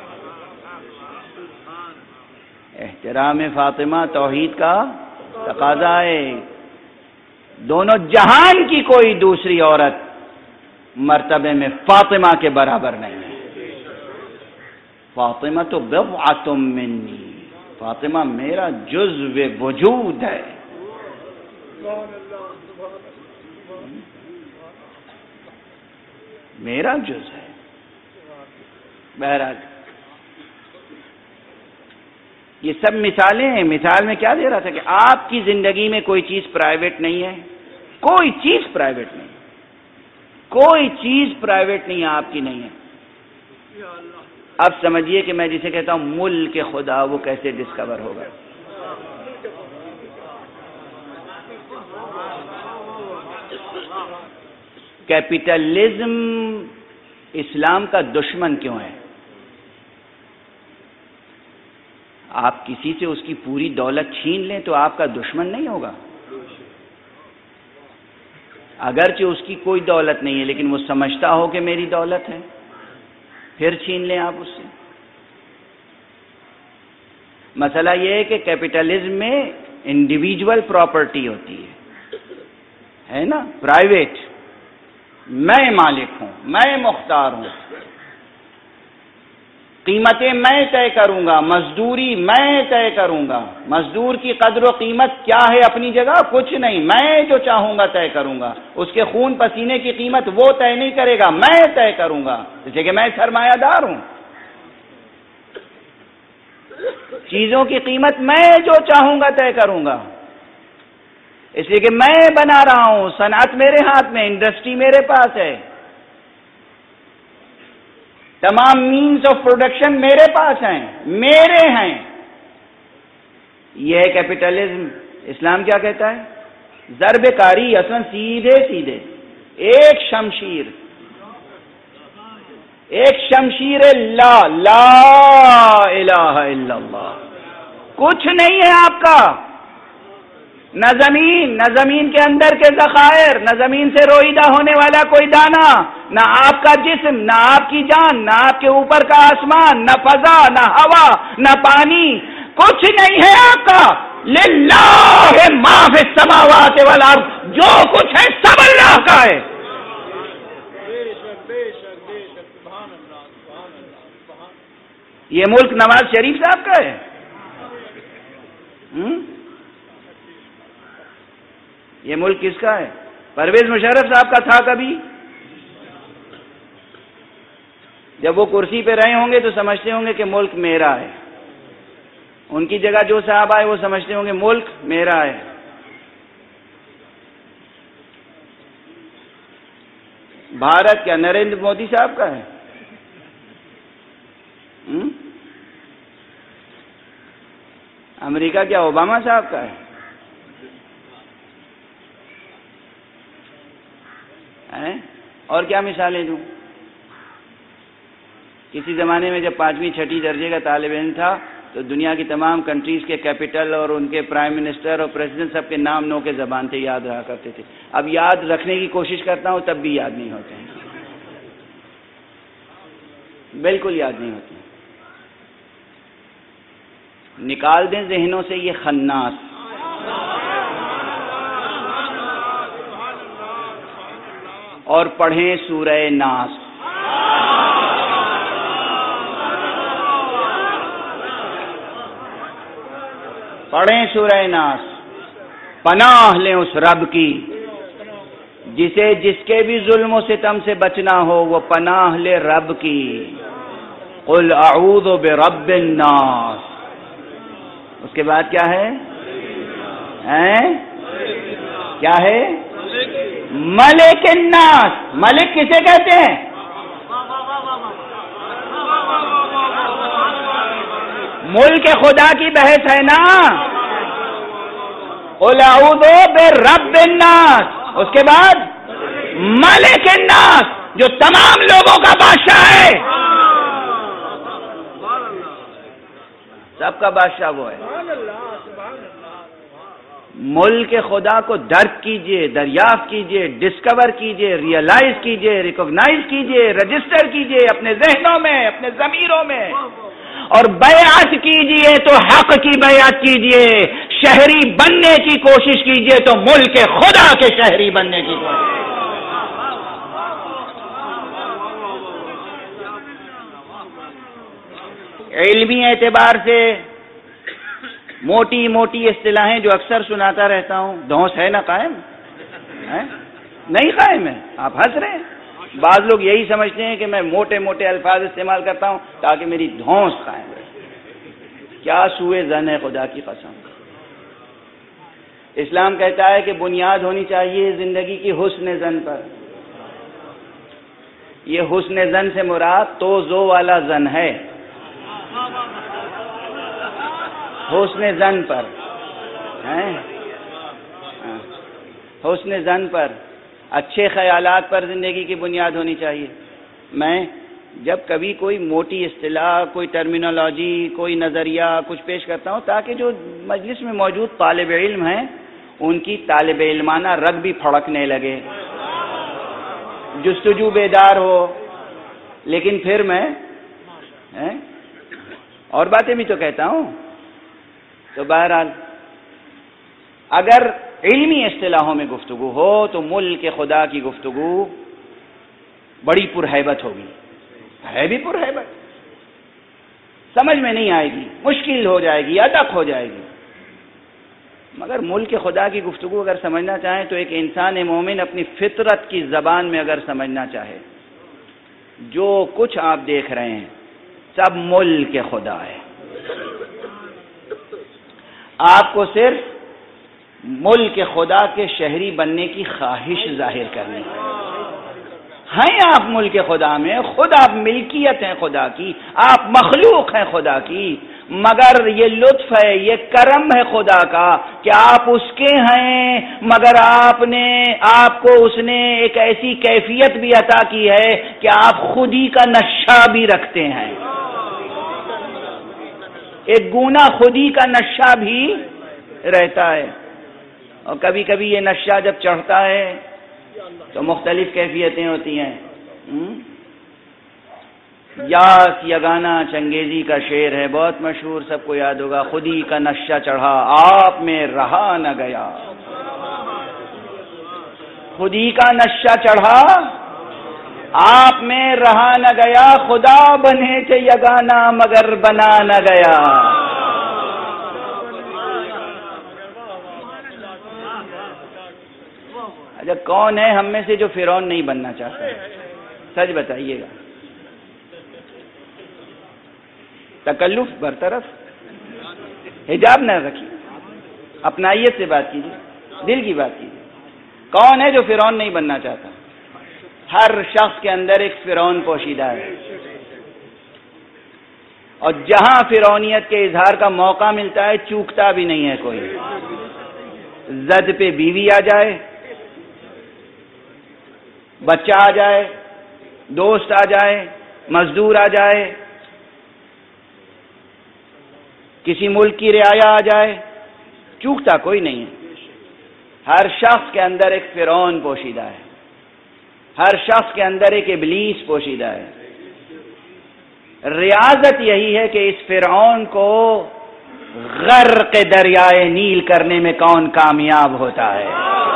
Speaker 1: احترام فاطمہ توحید کا تقاضا ہے. دونوں جہان کی کوئی دوسری عورت مرتبے میں فاطمہ کے برابر نہیں ہے. فاطمہ تو بضعۃ منی، فاطمہ میرا جزو وجود ہے. میرا جز ہے. بہرحال یہ سب مثالیں ہیں. مثال میں کیا دے رہا تھا کہ آپ کی زندگی میں کوئی چیز پرائیویٹ نہیں ہے، کوئی چیز پرائیویٹ نہیں، کوئی چیز پرائیویٹ نہیں ہے، آپ کی نہیں ہے. اب سمجھیے کہ میں جسے کہتا ہوں ملک خدا، وہ کیسے ڈسکور ہوگا. کیپٹلزم اسلام کا دشمن کیوں ہے؟ آپ کسی سے اس کی پوری دولت چھین لیں تو آپ کا دشمن نہیں ہوگا. اگرچہ اس کی کوئی دولت نہیں ہے لیکن وہ سمجھتا ہو کہ میری دولت ہے، پھر چھین لیں آپ اس سے. مسئلہ یہ ہے کہ کیپٹلزم میں انڈیویجول پراپرٹی ہوتی ہے نا، پرائیویٹ. میں مالک ہوں، میں مختار ہوں، قیمتیں میں طے کروں گا، مزدوری میں طے کروں گا. مزدور کی قدر و قیمت کیا ہے اپنی جگہ؟ کچھ نہیں، میں جو چاہوں گا طے کروں گا. اس کے خون پسینے کی قیمت وہ طے نہیں کرے گا، میں طے کروں گا، اس لیے کہ میں سرمایہ دار ہوں. چیزوں کی قیمت میں جو چاہوں گا طے کروں گا، اس لیے کہ میں بنا رہا ہوں. صنعت میرے ہاتھ میں، انڈسٹری میرے پاس ہے، تمام مینز آف پروڈکشن میرے پاس ہیں، میرے ہیں. یہ ہے کیپٹلزم. اسلام کیا کہتا ہے؟ ضرب کاری، اصلا سیدھے سیدھے ایک شمشیر لا الہ الا اللہ. کچھ نہیں ہے آپ کا، نہ زمین کے اندر کے ذخائر، نہ زمین سے روئیدہ ہونے والا کوئی دانہ، نہ آپ کا جسم، نہ آپ کی جان، نہ آپ کے اوپر کا آسمان، نہ فضا، نہ ہوا، نہ پانی، کچھ نہیں ہے آپ کا. للہ ما فی السماوات والارض، جو کچھ ہے سب اللہ کا ہے. یہ ملک نواز شریف صاحب کا ہے؟ یہ ملک کس کا ہے؟ پرویز مشرف صاحب کا تھا کبھی؟ جب وہ کرسی پہ رہے ہوں گے تو سمجھتے ہوں گے کہ ملک میرا ہے. ان کی جگہ جو صاحب آئے وہ سمجھتے ہوں گے ملک میرا ہے. بھارت کیا نریندر مودی صاحب کا ہے؟ امریکہ کیا اوباما صاحب کا ہے؟ اور کیا مثالیں دوں؟ کسی زمانے میں جب 5ویں 6ٹھی درجے کا طالب علم تھا تو دنیا کی تمام کنٹریز کے کیپٹل اور ان کے پرائم منسٹر اور پریزیڈنٹ سب کے نام نو کے زبان سے یاد رہا کرتے تھے. اب یاد رکھنے کی کوشش کرتا ہوں تب بھی یاد نہیں ہوتے ہیں، بالکل یاد نہیں ہوتے. نکال دیں ذہنوں سے یہ خناس. اور پڑھیں سورہ ناس. پڑھیں سورہ ناس. پناہ لیں اس رب کی جسے جس کے بھی ظلم و ستم سے بچنا ہو وہ پناہ لے رب کی. قل اعوذ برب الناس. اس کے بعد کیا ہے؟ کیا ہے؟ ملک الناس. ملک کسے کہتے ہیں؟ ملک خدا کی بحث ہے نا. قل اعوذ برب الناس. اس کے بعد ملک الناس جو تمام لوگوں کا بادشاہ ہے. سب کا بادشاہ وہ ہے. ملک خدا کو درک کیجئے، دریافت کیجئے، ڈسکور کیجئے، ریئلائز کیجئے، ریکوگنائز کیجئے، رجسٹر کیجئے اپنے ذہنوں میں، اپنے ضمیروں میں. اور بیعت کیجئے تو حق کی بیعت کیجئے. شہری بننے کی کوشش کیجئے تو ملک خدا کے شہری بننے کی کوشش. علمی اعتبار سے موٹی موٹی اصطلاحیں جو اکثر سناتا رہتا ہوں، دھونس ہے نا قائم؟ نہیں قائم ہے. آپ ہنس رہے ہیں. بعض لوگ یہی سمجھتے ہیں کہ میں موٹے موٹے الفاظ استعمال کرتا ہوں تاکہ میری دھونس قائم رہے. کیا سوء ظن ہے خدا کی قسم. اسلام کہتا ہے کہ بنیاد ہونی چاہیے زندگی کی حسن ظن پر. یہ حسن ظن سے مراد تو زو والا ظن ہے. حسن ظن پر، حسن ظن پر، اچھے خیالات پر زندگی کی بنیاد ہونی چاہیے. میں جب کبھی کوئی موٹی اصطلاح، کوئی ٹرمینالوجی، کوئی نظریہ کچھ پیش کرتا ہوں تاکہ جو مجلس میں موجود طالب علم ہیں ان کی طالب علمانہ رگ بھی پھڑکنے لگے، جستجو بیدار ہو. لیکن پھر میں اور باتیں بھی تو کہتا ہوں. تو بہرحال اگر علمی اصطلاحوں میں گفتگو ہو تو ملک خدا کی گفتگو بڑی پرہیبت ہوگی، ہے بھی پرہیبت، سمجھ میں نہیں آئے گی، مشکل ہو جائے گی، ادق ہو جائے گی. مگر ملک خدا کی گفتگو اگر سمجھنا چاہیں تو ایک انسان مومن اپنی فطرت کی زبان میں اگر سمجھنا چاہے، جو کچھ آپ دیکھ رہے ہیں سب ملک خدا ہے. آپ کو صرف ملک خدا کے شہری بننے کی خواہش ظاہر کرنی ہے. ہیں آپ ملک خدا میں، خود آپ ملکیت ہیں خدا کی، آپ مخلوق ہیں خدا کی، مگر یہ لطف ہے، یہ کرم ہے خدا کا کہ آپ اس کے ہیں، مگر آپ کو اس نے ایک ایسی کیفیت بھی عطا کی ہے کہ آپ خودی کا نشہ بھی رکھتے ہیں. ایک گونا خودی کا نشہ بھی رہتا ہے، اور کبھی کبھی یہ نشہ جب چڑھتا ہے تو مختلف کیفیتیں ہوتی ہیں. یاس یگانا چنگیزی کا شعر ہے، بہت مشہور، سب کو یاد ہوگا. خودی کا نشہ چڑھا آپ میں رہا نہ گیا، خودی کا نشہ چڑھا آپ میں رہا نہ گیا، خدا بنے تھے یگانا مگر بنا نہ گیا. اچھا کون ہے ہم میں سے جو فرعون نہیں بننا چاہتا ہے؟ سچ بتائیے گا. تکلف برطرف، حجاب نہ رکھیے، اپنائیت سے بات کیجیے، دل کی بات کیجیے. کون ہے جو فرعون نہیں بننا چاہتا؟ ہر شخص کے اندر ایک فرعون پوشیدہ ہے، اور جہاں فرعونیت کے اظہار کا موقع ملتا ہے چوکتا بھی نہیں ہے کوئی. زد پہ بیوی آ جائے، بچہ آ جائے، دوست آ جائے، مزدور آ جائے، کسی ملک کی رعایا آ جائے، چوکتا کوئی نہیں ہے. ہر شخص کے اندر ایک فرعون پوشیدہ ہے، ہر شخص کے اندر ایک ابلیس پوشیدہ ہے. ریاضت یہی ہے کہ اس فرعون کو غرق دریائے نیل کرنے میں کون کامیاب ہوتا ہے.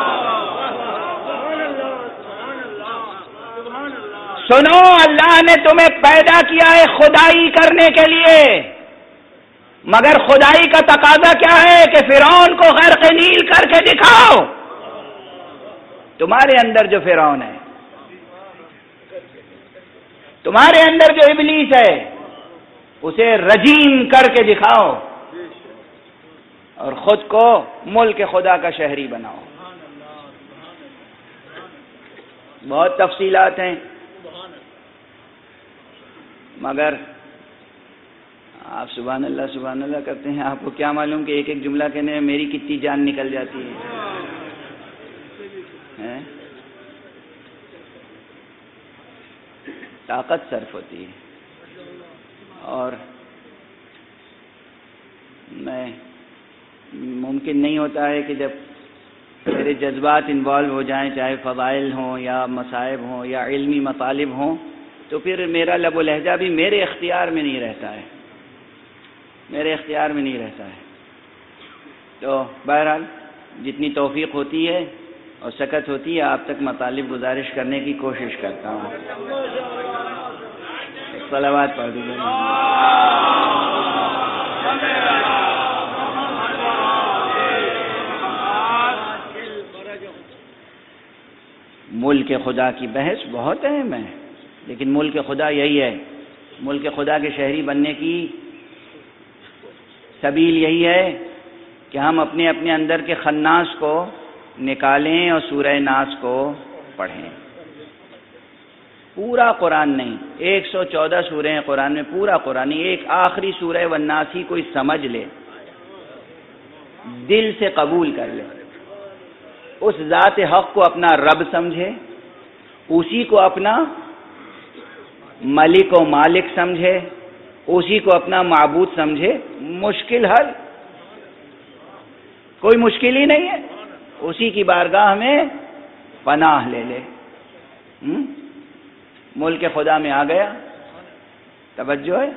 Speaker 1: سنو، اللہ نے تمہیں پیدا کیا ہے خدائی کرنے کے لیے، مگر خدائی کا تقاضا کیا ہے کہ فرعون کو غرق نیل کر کے دکھاؤ. تمہارے اندر جو فرعون ہے، تمہارے اندر جو ابلیس ہے، اسے رجیم کر کے دکھاؤ اور خود کو ملک خدا کا شہری بناؤ. بہت تفصیلات ہیں، مگر آپ سبحان اللہ کرتے ہیں. آپ کو کیا معلوم کہ ایک ایک جملہ کہنے میں میری کتنی جان نکل جاتی ہے، طاقت صرف ہوتی ہے. اور میں ممکن نہیں ہوتا ہے کہ جب میرے جذبات انوالو ہو جائیں، چاہے فضائل ہوں یا مصائب ہوں یا علمی مطالب ہوں، تو پھر میرا لب و لہجہ بھی میرے اختیار میں نہیں رہتا ہے، میرے اختیار میں نہیں رہتا ہے. تو بہرحال جتنی توفیق ہوتی ہے اور سکت ہوتی ہے آپ تک مطالب گزارش کرنے کی کوشش کرتا ہوں. صلوات پڑھ دیجیے. ملک خدا کی بحث بہت اہم ہے، لیکن ملک خدا یہی ہے، ملک خدا کے شہری بننے کی سبیل یہی ہے کہ ہم اپنے اندر کے خناس کو نکالیں اور سورہ ناس کو پڑھیں. پورا قرآن نہیں، 114 سورے ہیں قرآن میں، پورا قرآن نہیں، ایک آخری سورہ والناس ہی کوئی سمجھ لے، دل سے قبول کر لے، اس ذات حق کو اپنا رب سمجھے، اسی کو اپنا ملک و مالک سمجھے، اسی کو اپنا معبود سمجھے، مشکل حل، کوئی مشکل ہی نہیں ہے، اسی کی بارگاہ میں پناہ لے لے۔ ملک خدا میں آ گیا، توجہ ہے،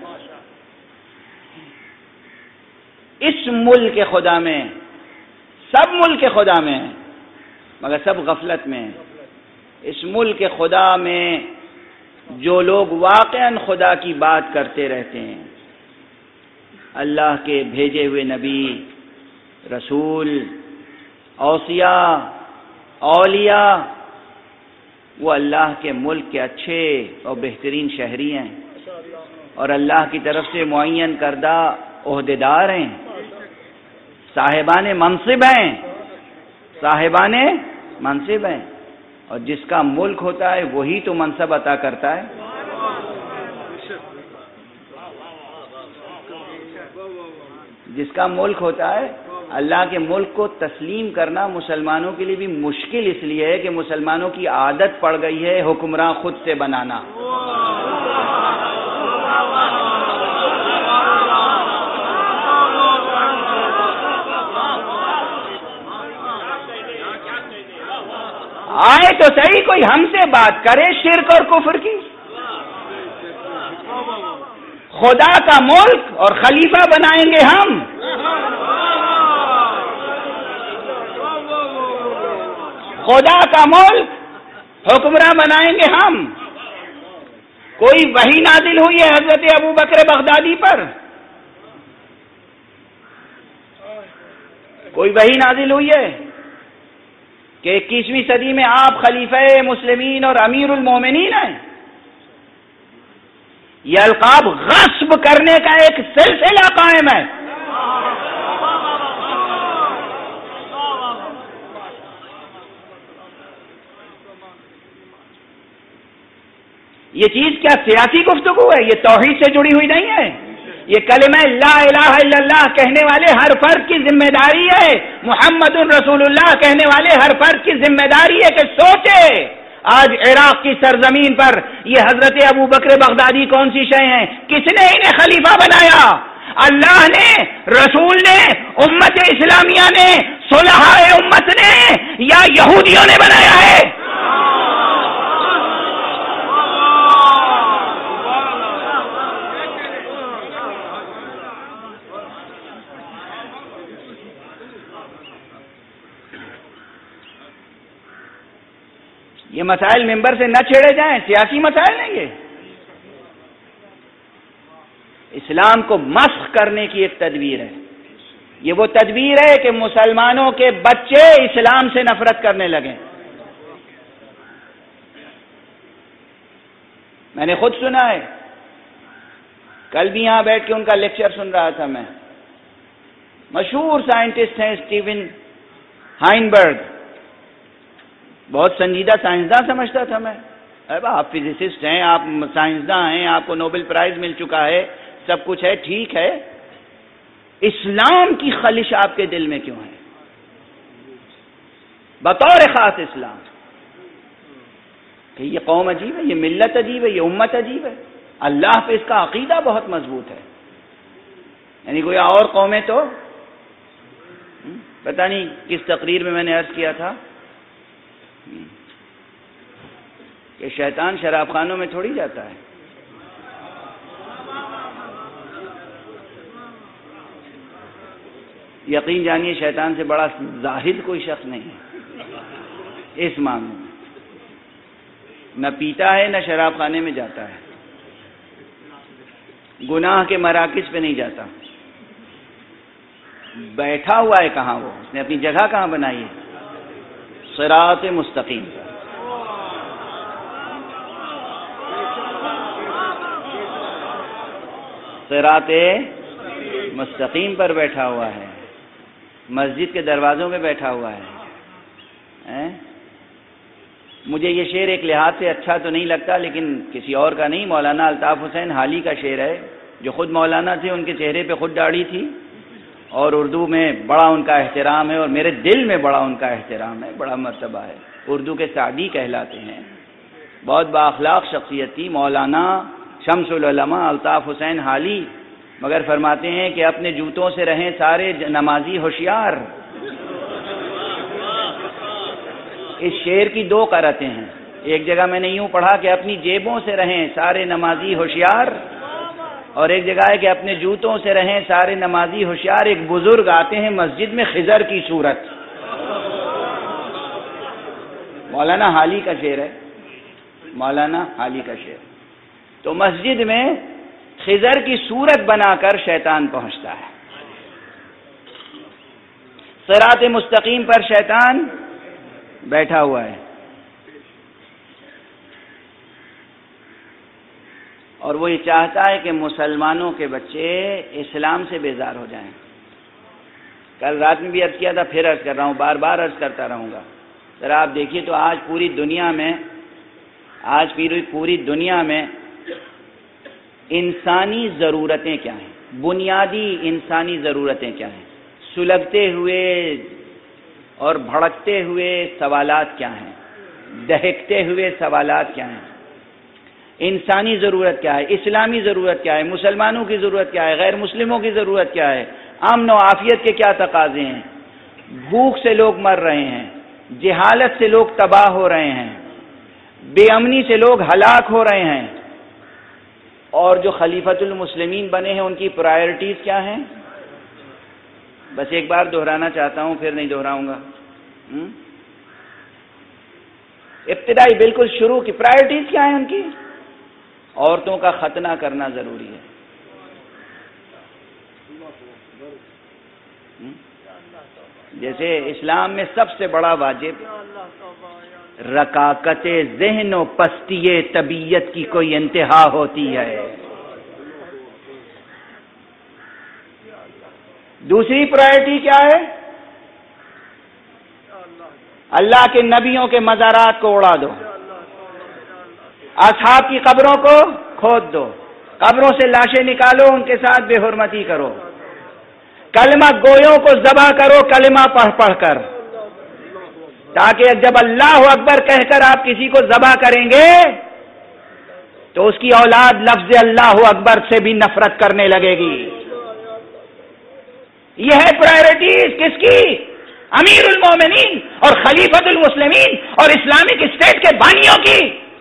Speaker 1: اس ملک خدا میں، سب ملک خدا میں ہیں مگر سب غفلت میں ہیں۔ اس ملک خدا میں جو لوگ واقعاً خدا کی بات کرتے رہتے ہیں، اللہ کے بھیجے ہوئے نبی، رسول، اوصیاء، اولیاء، وہ اللہ کے ملک کے اچھے اور بہترین شہری ہیں اور اللہ کی طرف سے معین کردہ عہدیدار ہیں، صاحبان منصب ہیں، صاحبان منصب ہیں، اور جس کا ملک ہوتا ہے وہی تو منصب عطا کرتا ہے۔ جس کا ملک ہوتا ہے، اللہ کے ملک کو تسلیم کرنا مسلمانوں کے لیے بھی مشکل اس لیے ہے کہ مسلمانوں کی عادت پڑ گئی ہے حکمراں خود سے بنانا۔ آئے تو صحیح کوئی ہم سے بات کرے شرک اور کفر کی، خدا کا ملک اور خلیفہ بنائیں گے ہم، خدا کا ملک حکمراں بنائیں گے ہم۔ کوئی وحی نازل ہوئی ہے حضرت ابو بکر بغدادی پر؟ کوئی وحی نازل ہوئی ہے کہ 21ویں صدی میں آپ خلیفہ مسلمین اور امیر المومنین ہیں؟ یہ القاب غصب کرنے کا ایک سلسلہ قائم ہے۔ یہ چیز کیا سیاسی گفتگو ہے؟ یہ توحید سے جڑی ہوئی نہیں ہے۔ یہ کلمہ لا الہ الا اللہ کہنے والے ہر فرد کی ذمہ داری ہے، محمد رسول اللہ کہنے والے ہر فرد کی ذمہ داری ہے کہ سوچے آج عراق کی سرزمین پر یہ حضرت ابو بکر بغدادی کون سی شے ہیں؟ کس نے انہیں خلیفہ بنایا؟ اللہ نے، رسول نے، امت اسلامیہ نے، صلحاء امت نے، یا یہودیوں نے بنایا ہے؟ یہ مسائل ممبر سے نہ چھیڑے جائیں، سیاسی مسائل نہیں یہ۔ اسلام کو مسخ کرنے کی ایک تدبیر ہے، یہ وہ تدبیر ہے کہ مسلمانوں کے بچے اسلام سے نفرت کرنے لگیں۔ میں نے خود سنا ہے، کل بھی یہاں بیٹھ کے ان کا لیکچر سن رہا تھا میں۔ مشہور سائنٹسٹ ہیں اسٹیون ہائنبرگ، بہت سنجیدہ سائنسداں سمجھتا تھا میں۔ آپ فزسسٹ ہیں، آپ سائنسداں ہیں، آپ کو نوبل پرائز مل چکا ہے، سب کچھ ہے، ٹھیک ہے، اسلام کی خلش آپ کے دل میں کیوں ہے؟ بطور خاص اسلام کہ یہ قوم عجیب ہے، یہ ملت عجیب ہے، یہ امت عجیب ہے، اللہ پہ اس کا عقیدہ بہت مضبوط ہے۔ یعنی کوئی اور قومیں تو پتہ نہیں کس تقریر میں نے عرض کیا تھا کہ شیطان شراب خانوں میں تھوڑی جاتا ہے۔ یقین جانیے شیطان سے بڑا زاہد کوئی شخص نہیں ہے اس معاملے میں، نہ پیتا ہے نہ شراب خانے میں جاتا ہے، گناہ کے مراکز پہ نہیں جاتا، بیٹھا ہوا ہے کہاں؟ وہ اس نے اپنی جگہ کہاں بنائی ہے؟ صراط مستقیم پر۔ صراط مستقیم پر بیٹھا ہوا ہے، مسجد کے دروازوں میں بیٹھا ہوا ہے۔ مجھے یہ شعر ایک لحاظ سے اچھا تو نہیں لگتا، لیکن کسی اور کا نہیں، مولانا الطاف حسین حالی کا شعر ہے، جو خود مولانا تھے، ان کے چہرے پہ خود داڑھی تھی، اور اردو میں بڑا ان کا احترام ہے، اور میرے دل میں بڑا ان کا احترام ہے، بڑا مرتبہ ہے۔ اردو کے سعدی کہلاتے ہیں، بہت بااخلاق شخصیت تھی مولانا شمس العلماء الطاف حسین حالی، مگر فرماتے ہیں کہ اپنے جوتوں سے رہیں سارے نمازی ہوشیار۔ اس شعر کی دو قرأتیں ہیں، ایک جگہ میں نے یوں پڑھا کہ اپنی جیبوں سے رہیں سارے نمازی ہوشیار، اور ایک جگہ ہے کہ اپنے جوتوں سے رہیں سارے نمازی ہوشیار۔ ایک بزرگ آتے ہیں مسجد میں خضر کی صورت، مولانا حالی کا شعر ہے، مولانا حالی کا شعر، تو مسجد میں خضر کی صورت بنا کر شیطان پہنچتا ہے، صراط مستقیم پر شیطان بیٹھا ہوا ہے، اور وہ یہ چاہتا ہے کہ مسلمانوں کے بچے اسلام سے بیزار ہو جائیں۔ کل رات میں بھی عرض کیا تھا، پھر عرض کر رہا ہوں، بار بار عرض کرتا رہوں گا۔ ذرا آپ دیکھیے تو آج پوری دنیا میں انسانی ضرورتیں کیا ہیں، بنیادی انسانی ضرورتیں کیا ہیں، سلگتے ہوئے اور بھڑکتے ہوئے سوالات کیا ہیں، دہکتے ہوئے سوالات کیا ہیں، انسانی ضرورت کیا ہے، اسلامی ضرورت کیا ہے، مسلمانوں کی ضرورت کیا ہے، غیر مسلموں کی ضرورت کیا ہے، امن و عافیت کے کیا تقاضے ہیں، بھوک سے لوگ مر رہے ہیں، جہالت سے لوگ تباہ ہو رہے ہیں، بے امنی سے لوگ ہلاک ہو رہے ہیں، اور جو خلیفۃ المسلمین بنے ہیں ان کی پرائرٹیز کیا ہیں؟ بس ایک بار دہرانا چاہتا ہوں، پھر نہیں دہراؤں گا۔ ابتدائی بالکل شروع کی پرائرٹیز کیا ہیں ان کی؟ عورتوں کا ختنہ کرنا ضروری ہے، جیسے اسلام میں سب سے بڑا واجب رکاکت ذہن و پستی طبیعت کی کوئی انتہا ہوتی ہے۔ دوسری پرائرٹی کیا ہے؟ اللہ کے نبیوں کے مزارات کو اڑا دو، اصحاب کی قبروں کو کھود دو، قبروں سے لاشیں نکالو، ان کے ساتھ بے حرمتی کرو، کلمہ گویوں کو ذبح کرو کلمہ پڑھ پڑھ کر، تاکہ جب اللہ اکبر کہہ کر آپ کسی کو ذبح کریں گے تو اس کی اولاد لفظ اللہ اکبر سے بھی نفرت کرنے لگے گی۔ یہ ہے پرائرٹیز کس کی؟ امیر المومنین اور خلیفۃ المسلمین اور اسلامک اسٹیٹ کے بانیوں کی۔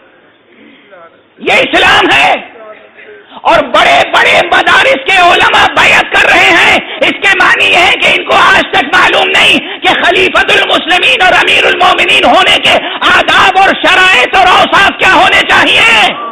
Speaker 1: یہ اسلام ہے، اور بڑے بڑے مدارس کے علماء بیعت کر رہے ہیں۔ اس کے معنی یہ ہے کہ ان کو آج تک معلوم نہیں کہ خلیفۃ المسلمین اور امیر المومنین ہونے کے آداب اور شرائط اور اوصاف کیا ہونے چاہیے۔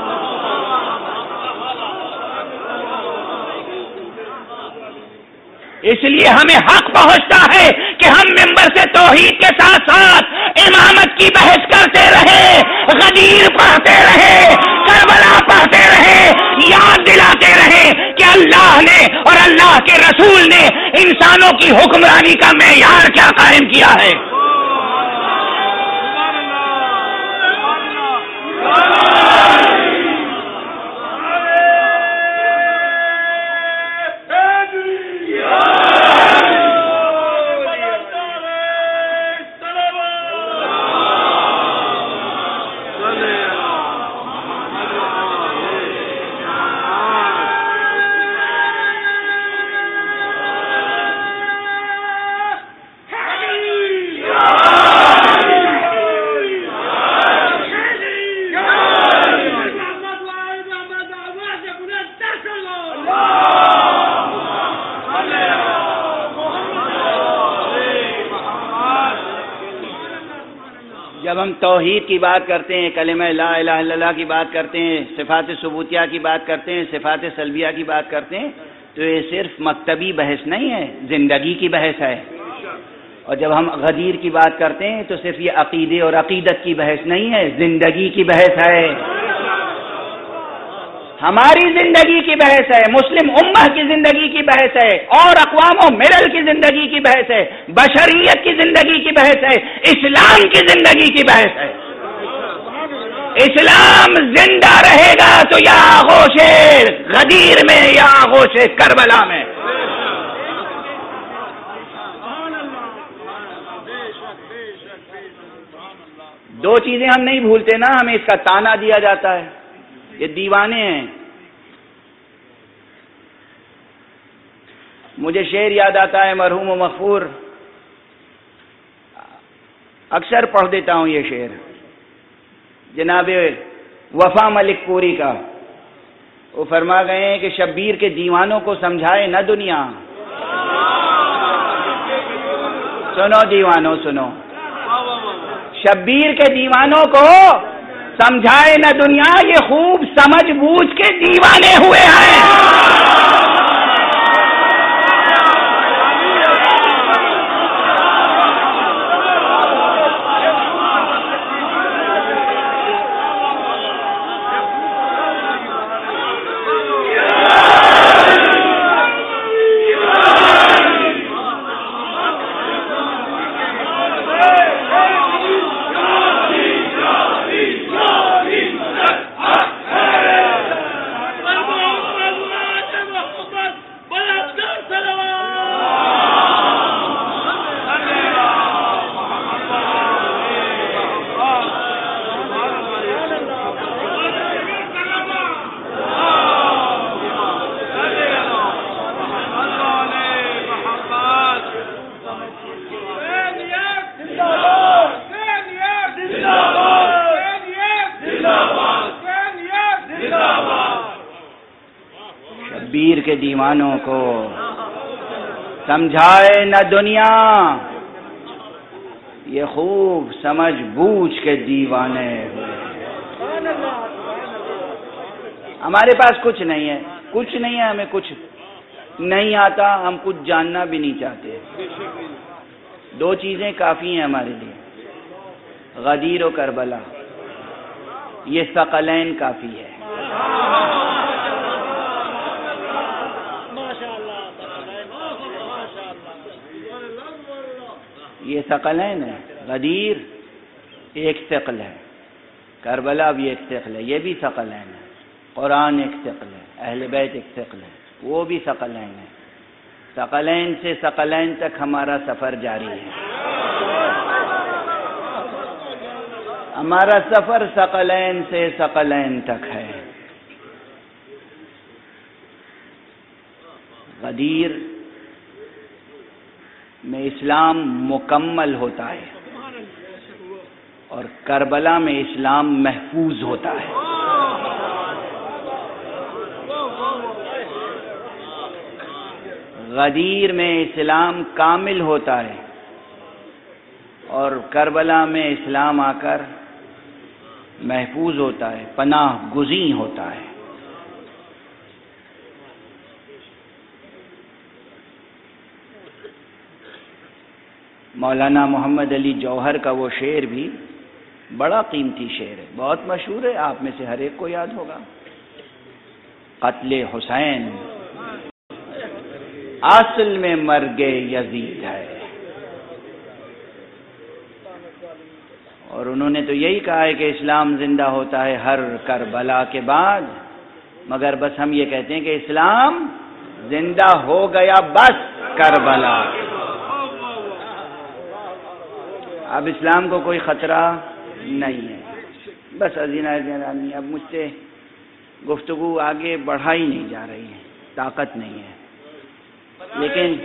Speaker 1: اس لیے ہمیں حق پہنچتا ہے کہ ہم ممبر سے توحید کے ساتھ ساتھ امامت کی بحث کرتے رہے، غدیر پڑھتے رہے، کربلا پڑھتے رہے، یاد دلاتے رہے کہ اللہ نے اور اللہ کے رسول نے انسانوں کی حکمرانی کا معیار کیا قائم کیا ہے۔ جب ہم توحید کی بات کرتے ہیں، کلمہ لا الہ الا اللہ کی بات کرتے ہیں، صفات ثبوتیہ کی بات کرتے ہیں، صفات سلبیہ کی بات کرتے ہیں، تو یہ صرف مکتبی بحث نہیں ہے، زندگی کی بحث ہے۔ اور جب ہم غدیر کی بات کرتے ہیں تو صرف یہ عقیدے اور عقیدت کی بحث نہیں ہے، زندگی کی بحث ہے، ہماری زندگی کی بحث ہے، مسلم امہ کی زندگی کی بحث ہے، اور اقوام و ملل کی زندگی کی بحث ہے، بشریت کی زندگی کی بحث ہے، اسلام کی زندگی کی بحث ہے۔ اسلام زندہ رہے گا تو یا آغوش غدیر میں یا آغوش کربلا میں۔ دو چیزیں ہم نہیں بھولتے نا، ہمیں اس کا تانا دیا جاتا ہے، یہ دیوانے ہیں، مجھے شعر یاد آتا ہے مرحوم و مغفور، اکثر پڑھ دیتا ہوں یہ شعر، جناب وفا ملک پوری کا۔ وہ فرما گئے ہیں کہ شبیر کے دیوانوں کو سمجھائے نہ دنیا۔ سنو دیوانوں سنو، شبیر کے دیوانوں کو سمجھائے نہ دنیا، یہ خوب سمجھ بوجھ کے دیوانے ہوئے ہیں۔ شبیر کے دیوانوں کو سمجھائے نہ دنیا، یہ خوب سمجھ بوجھ کے دیوانے ہوئے۔ ہمارے پاس کچھ نہیں ہے، کچھ نہیں ہے، ہمیں کچھ نہیں آتا، ہم کچھ جاننا بھی نہیں چاہتے۔ دو چیزیں کافی ہیں ہمارے لیے، غدیر و کربلا، یہ ثقلین کافی ہے۔ یہ ثقلین ہے، غدیر ایک ثقل ہے، کربلا بھی ایک ثقل ہے، یہ بھی ثقلین ہے، قرآن ایک ثقل ہے، اہل بیت ایک ثقل ہے، وہ بھی ثقلین ہے۔ ثقلین سے ثقلین تک ہمارا سفر جاری ہے، ہمارا سفر ثقلین سے ثقلین تک ہے۔ غدیر میں اسلام مکمل ہوتا ہے اور کربلا میں اسلام محفوظ ہوتا ہے۔ غدیر میں اسلام کامل ہوتا ہے اور کربلا میں اسلام آ کر محفوظ ہوتا ہے، پناہ گزین ہوتا ہے۔ مولانا محمد علی جوہر کا وہ شعر بھی بڑا قیمتی شعر ہے، بہت مشہور ہے، آپ میں سے ہر ایک کو یاد ہوگا۔ قتل حسین اصل میں مرگ یزید ہے، اور انہوں نے تو یہی کہا ہے کہ اسلام زندہ ہوتا ہے ہر کربلا کے بعد، مگر بس ہم یہ کہتے ہیں کہ اسلام زندہ ہو گیا بس کربلا۔ اب اسلام کو کوئی خطرہ نہیں ہے۔ بس عزیزان، اب مجھ سے گفتگو آگے بڑھائی نہیں جا رہی ہے، طاقت نہیں ہے، لیکن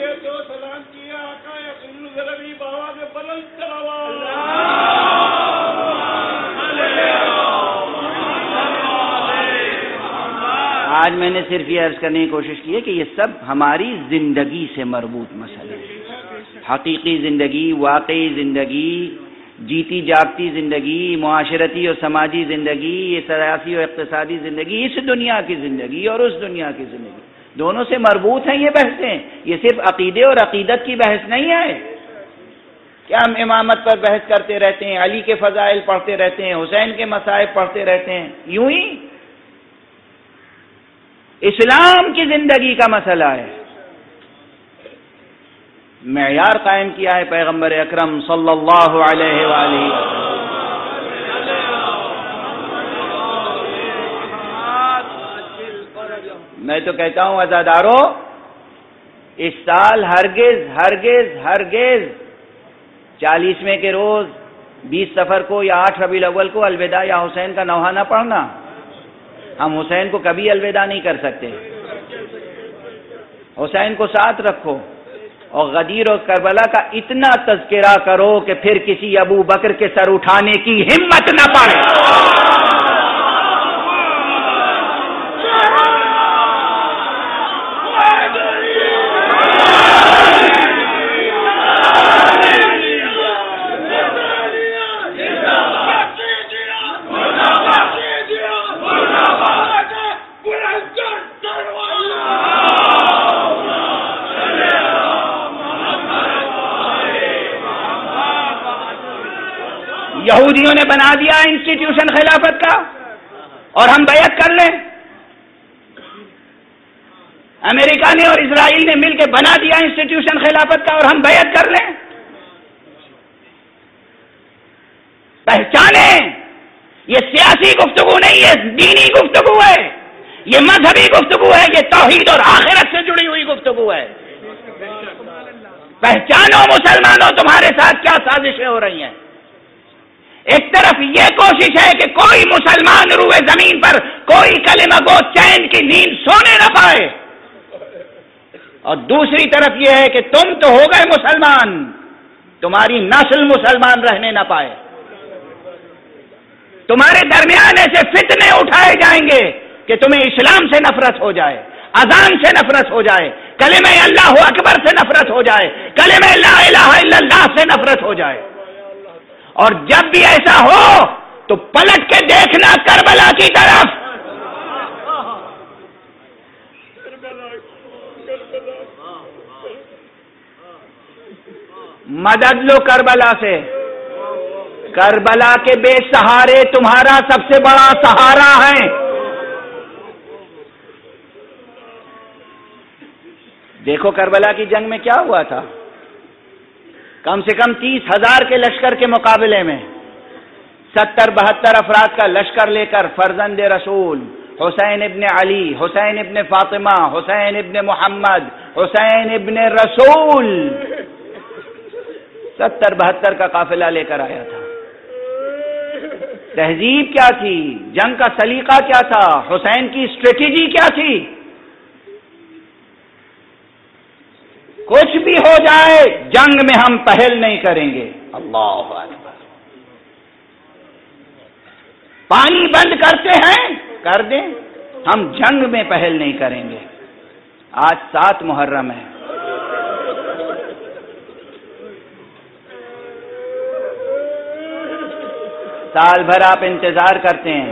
Speaker 1: آج میں نے صرف یہ عرض کرنے کی کوشش کی ہے کہ یہ سب ہماری زندگی سے مربوط مسئلے ہیں، حقیقی زندگی، واقعی زندگی، جیتی جاگتی زندگی، معاشرتی اور سماجی زندگی، یہ سیاسی اور اقتصادی زندگی، اس دنیا کی زندگی اور اس دنیا کی زندگی، دونوں سے مربوط ہیں یہ بحثیں۔ یہ صرف عقیدے اور عقیدت کی بحث نہیں ہے کہ ہم امامت پر بحث کرتے رہتے ہیں، علی کے فضائل پڑھتے رہتے ہیں، حسین کے مصائب پڑھتے رہتے ہیں، یوں ہی اسلام کی زندگی کا مسئلہ ہے۔ معیار قائم کیا ہے پیغمبر اکرم صلی اللہ علیہ وآلہ وسلم۔ میں تو کہتا ہوں عزادارو، اس سال ہرگز ہرگز ہرگز 40ویں کے روز 20 صفر کو یا 8 ربیع الاول کو الوداع یا حسین کا نوحہ نہ پڑھنا۔ ہم حسین کو کبھی الوداع نہیں کر سکتے، حسین کو ساتھ رکھو اور غدیر اور کربلا کا اتنا تذکرہ کرو کہ پھر کسی ابو بکر کے سر اٹھانے کی ہمت نہ پائے. یہودیوں نے بنا دیا انسٹیٹیوشن خلافت کا اور ہم بیعت کر لیں. امریکہ نے اور اسرائیل نے مل کے بنا دیا انسٹیٹیوشن خلافت کا اور ہم بیعت کر لیں. پہچانیں یہ سیاسی گفتگو نہیں ہے، دینی گفتگو ہے، یہ مذہبی گفتگو ہے، یہ توحید اور آخرت سے جڑی ہوئی گفتگو ہے. پہچانو مسلمانوں تمہارے ساتھ کیا سازشیں ہو رہی ہیں. ایک طرف یہ کوشش ہے کہ کوئی مسلمان روئے زمین پر کوئی کلمہ گو چین کی نیند سونے نہ پائے، اور دوسری طرف یہ ہے کہ تم تو ہو گئے مسلمان، تمہاری نسل مسلمان رہنے نہ پائے. تمہارے درمیان ایسے فتنے اٹھائے جائیں گے کہ تمہیں اسلام سے نفرت ہو جائے، اذان سے نفرت ہو جائے، کلمہ اللہ اکبر سے نفرت ہو جائے، کلمہ لا الہ الا اللہ سے نفرت ہو جائے. اور جب بھی ایسا ہو تو پلٹ کے دیکھنا کربلا کی طرف. مدد لو کربلا سے. کربلا کے بے سہارے تمہارا سب سے بڑا سہارا ہے. دیکھو کربلا کی جنگ میں کیا ہوا تھا. کم سے کم 30,000 کے لشکر کے مقابلے میں 70-72 افراد کا لشکر لے کر فرزند رسول حسین ابن علی، حسین ابن فاطمہ، حسین ابن محمد، حسین ابن رسول 70-72 کا قافلہ لے کر آیا تھا. تہذیب کیا تھی، جنگ کا سلیقہ کیا تھا، حسین کی اسٹریٹجی کیا تھی. کچھ بھی ہو جائے جنگ میں ہم پہل نہیں کریں گے. اللہ اکبر. پانی بند کرتے ہیں کر دیں، ہم جنگ میں پہل نہیں کریں گے. آج 7 محرم ہے. سال بھر آپ انتظار کرتے ہیں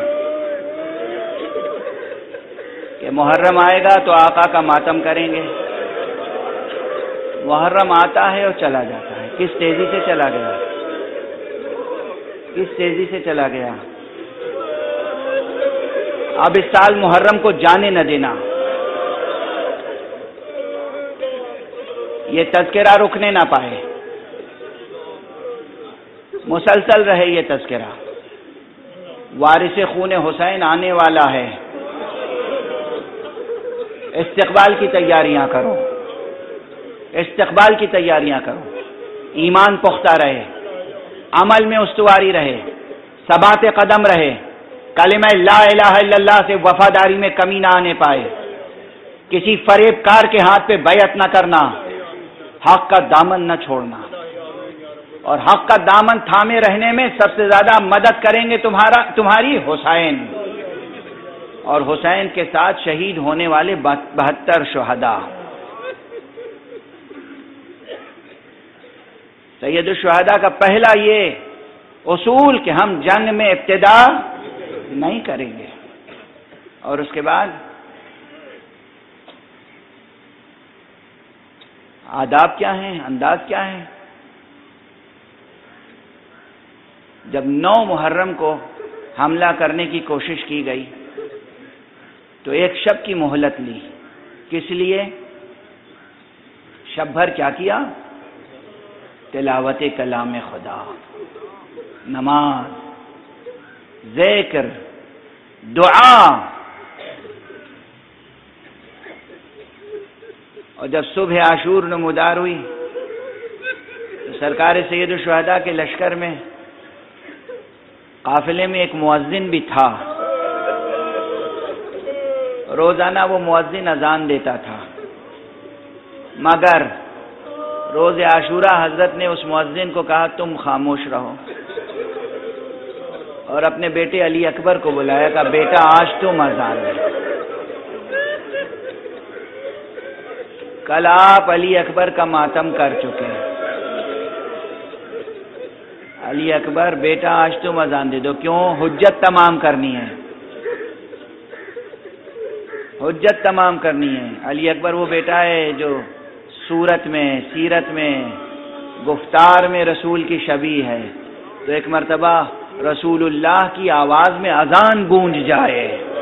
Speaker 1: کہ محرم آئے گا تو آقا کا ماتم کریں گے. محرم آتا ہے اور چلا جاتا ہے. کس تیزی سے چلا گیا، کس تیزی سے چلا گیا. اب اس سال محرم کو جانے نہ دینا. یہ تذکرہ رکنے نہ پائے، مسلسل رہے یہ تذکرہ. وارث خون حسین آنے والا ہے. استقبال کی تیاریاں کرو، استقبال کی تیاریاں کرو. ایمان پختہ رہے، عمل میں استواری رہے، ثبات قدم رہے، کلمہ لا الہ الا اللہ سے وفاداری میں کمی نہ آنے پائے. کسی فریب کار کے ہاتھ پہ بیعت نہ کرنا، حق کا دامن نہ چھوڑنا. اور حق کا دامن تھامے رہنے میں سب سے زیادہ مدد کریں گے تمہاری حسین، اور حسین کے ساتھ شہید ہونے والے 72 شہداء. سید الشہداء کا پہلا یہ اصول کہ ہم جنگ میں ابتدا نہیں کریں گے. اور اس کے بعد آداب کیا ہیں، انداز کیا ہے. جب 9 محرم کو حملہ کرنے کی کوشش کی گئی تو ایک شب کی مہلت لی. کس لیے؟ شب بھر کیا کیا؟ تلاوت کلام خدا، نماز، ذکر، دعا. اور جب صبح عاشور نمودار ہوئی تو سرکار سید الشہداء کے لشکر میں قافلے میں ایک مؤذن بھی تھا. روزانہ وہ مؤذن اذان دیتا تھا. مگر روز عاشورہ حضرت نے اس مؤذن کو کہا تم خاموش رہو، اور اپنے بیٹے علی اکبر کو بلایا کہ بیٹا آج تم اذان دے۔ کل آپ علی اکبر کا ماتم کر چکے ہیں، علی اکبر بیٹا آج تم اذان دے دو۔ کیوں؟ حجت تمام کرنی ہے، حجت تمام کرنی ہے۔ علی اکبر وہ بیٹا ہے جو صورت میں، سیرت میں، گفتار میں رسول کی شبیہ ہے۔ تو ایک مرتبہ رسول اللہ کی آواز میں اذان گونج جائے،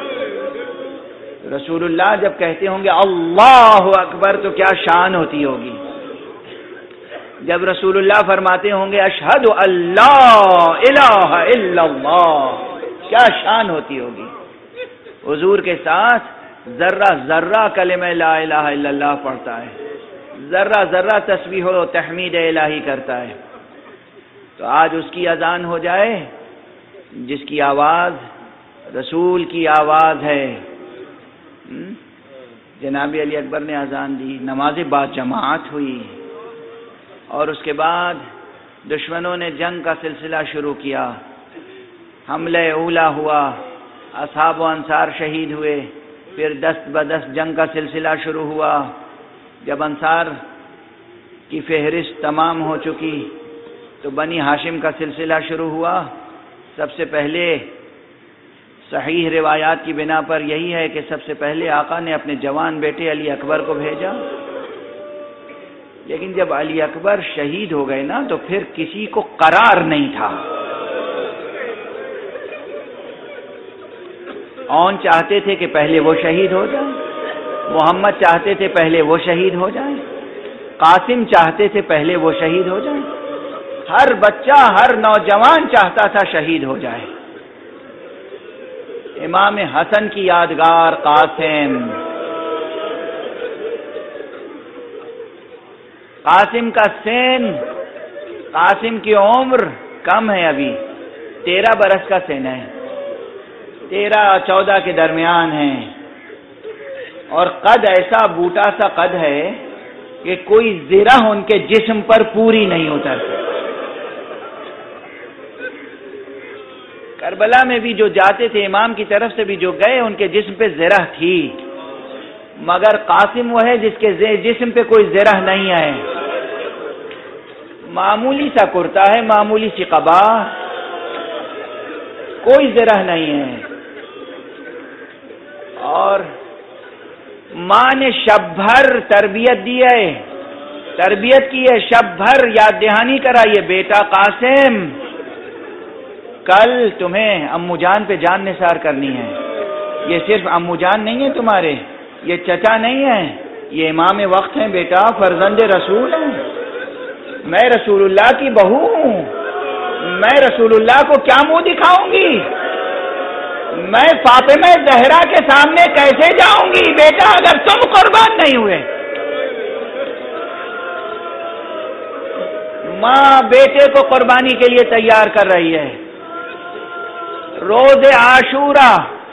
Speaker 1: رسول اللہ جب کہتے ہوں گے اللہ اکبر تو کیا شان ہوتی ہوگی، جب رسول اللہ فرماتے ہوں گے اشہد اللہ الہ الا اللہ کیا شان ہوتی ہوگی۔ حضور کے ساتھ ذرہ ذرہ کلمہ لا الہ الا اللہ پڑھتا ہے، ذرہ ذرہ تسبیح و تحمید الہی کرتا ہے۔ تو آج اس کی اذان ہو جائے جس کی آواز رسول کی آواز ہے۔ جناب علی اکبر نے اذان دی، نماز با جماعت ہوئی، اور اس کے بعد دشمنوں نے جنگ کا سلسلہ شروع کیا، حملہ اولا ہوا، اصحاب و انصار شہید ہوئے، پھر دست بدست جنگ کا سلسلہ شروع ہوا۔ جب انصار کی فہرست تمام ہو چکی تو بنی ہاشم کا سلسلہ شروع ہوا۔ سب سے پہلے صحیح روایات کی بنا پر یہی ہے کہ سب سے پہلے آقا نے اپنے جوان بیٹے علی اکبر کو بھیجا، لیکن جب علی اکبر شہید ہو گئے نا تو پھر کسی کو قرار نہیں تھا۔ اون چاہتے تھے کہ پہلے وہ شہید ہو جائیں، محمد چاہتے تھے پہلے وہ شہید ہو جائیں، قاسم چاہتے تھے پہلے وہ شہید ہو جائیں، ہر بچہ ہر نوجوان چاہتا تھا شہید ہو جائے۔ امام حسن کی یادگار قاسم کا سین، قاسم کی عمر کم ہے، ابھی 13 برس کا سین ہے، 13-14 کے درمیان ہے، اور قد ایسا بوٹا سا قد ہے کہ کوئی زرہ ان کے جسم پر پوری نہیں اترتی۔ کربلا میں بھی جو جاتے تھے امام کی طرف سے بھی جو گئے ان کے جسم پہ زرہ تھی، مگر قاسم وہ ہے جس کے جسم پہ کوئی زرہ نہیں ہے، معمولی سا کرتا ہے، معمولی سی قبا، کوئی زرہ نہیں ہے۔ اور ماں نے شب بھر تربیت دی ہے، تربیت کی ہے، شب بھر یاد دہانی کرائیے، بیٹا قاسم کل تمہیں امو جان پہ جان نثار کرنی ہے۔ یہ صرف امو جان نہیں ہے تمہارے، یہ چچا نہیں ہے، یہ امام وقت ہیں بیٹا، فرزند رسول ہیں، میں رسول اللہ کی بہو ہوں، میں رسول اللہ کو کیا منہ دکھاؤں گی، میں فاطمہ زہرا کے سامنے کیسے جاؤں گی بیٹا اگر تم قربان نہیں ہوئے۔ ماں بیٹے کو قربانی کے لیے تیار کر رہی ہے۔ روز عاشورہ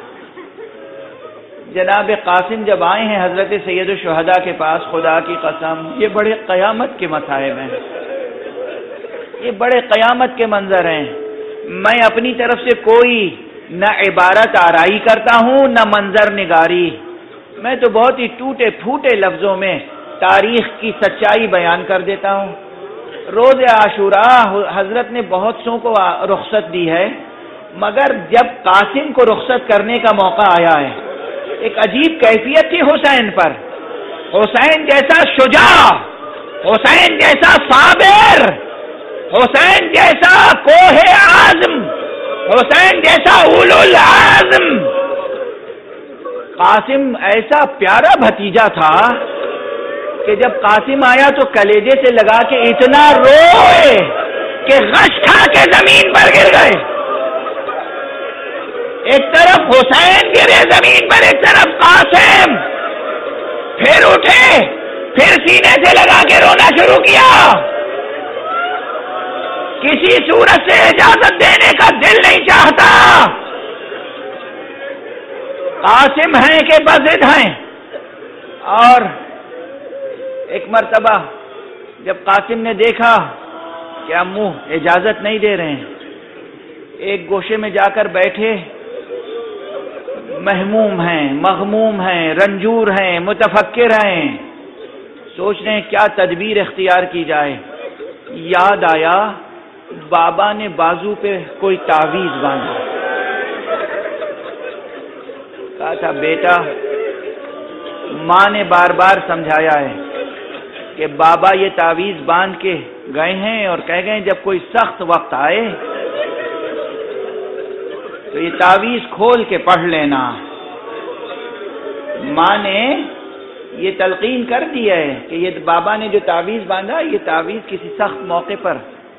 Speaker 1: جناب قاسم جب آئے ہیں حضرت سید الشہداء کے پاس، خدا کی قسم یہ بڑے قیامت کے مصائب ہیں، یہ بڑے قیامت کے منظر ہیں۔ میں اپنی طرف سے کوئی نہ عبارت آرائی کرتا ہوں نہ منظر نگاری، میں تو بہت ہی ٹوٹے پھوٹے لفظوں میں تاریخ کی سچائی بیان کر دیتا ہوں۔ روز عاشورہ حضرت نے بہت سو کو رخصت دی ہے، مگر جب قاسم کو رخصت کرنے کا موقع آیا ہے ایک عجیب کیفیت تھی حسین پر، حسین جیسا شجاع، حسین جیسا صابر، حسین جیسا کوہ عزم، حسین جیسا اولو العزم، قاسم ایسا پیارا بھتیجا تھا کہ جب قاسم آیا تو کلیجے سے لگا کے اتنا روئے کہ غش کھا کے زمین پر گر گئے۔ ایک طرف حسین گرے زمین پر، ایک طرف قاسم، پھر اٹھے، پھر سینے سے لگا کے رونا شروع کیا۔ کسی صورت سے اجازت دینے کا دل نہیں چاہتا، قاسم ہیں کہ بضد ہیں، اور ایک مرتبہ جب قاسم نے دیکھا کہ امو اجازت نہیں دے رہے ہیں، ایک گوشے میں جا کر بیٹھے، محموم ہیں، مغموم ہیں، رنجور ہیں، متفکر ہیں، سوچ رہے ہیں کیا تدبیر اختیار کی جائے۔ یاد آیا بابا نے بازو پہ کوئی تعویذ باندھا، کہا تھا بیٹا ماں نے بار بار سمجھایا ہے کہ بابا یہ تعویذ باندھ کے گئے ہیں اور کہہ گئے جب کوئی سخت وقت آئے تو یہ تعویذ کھول کے پڑھ لینا۔ ماں نے یہ تلقین کر دی ہے کہ یہ بابا نے جو تعویذ باندھا یہ تعویذ کسی سخت موقع پر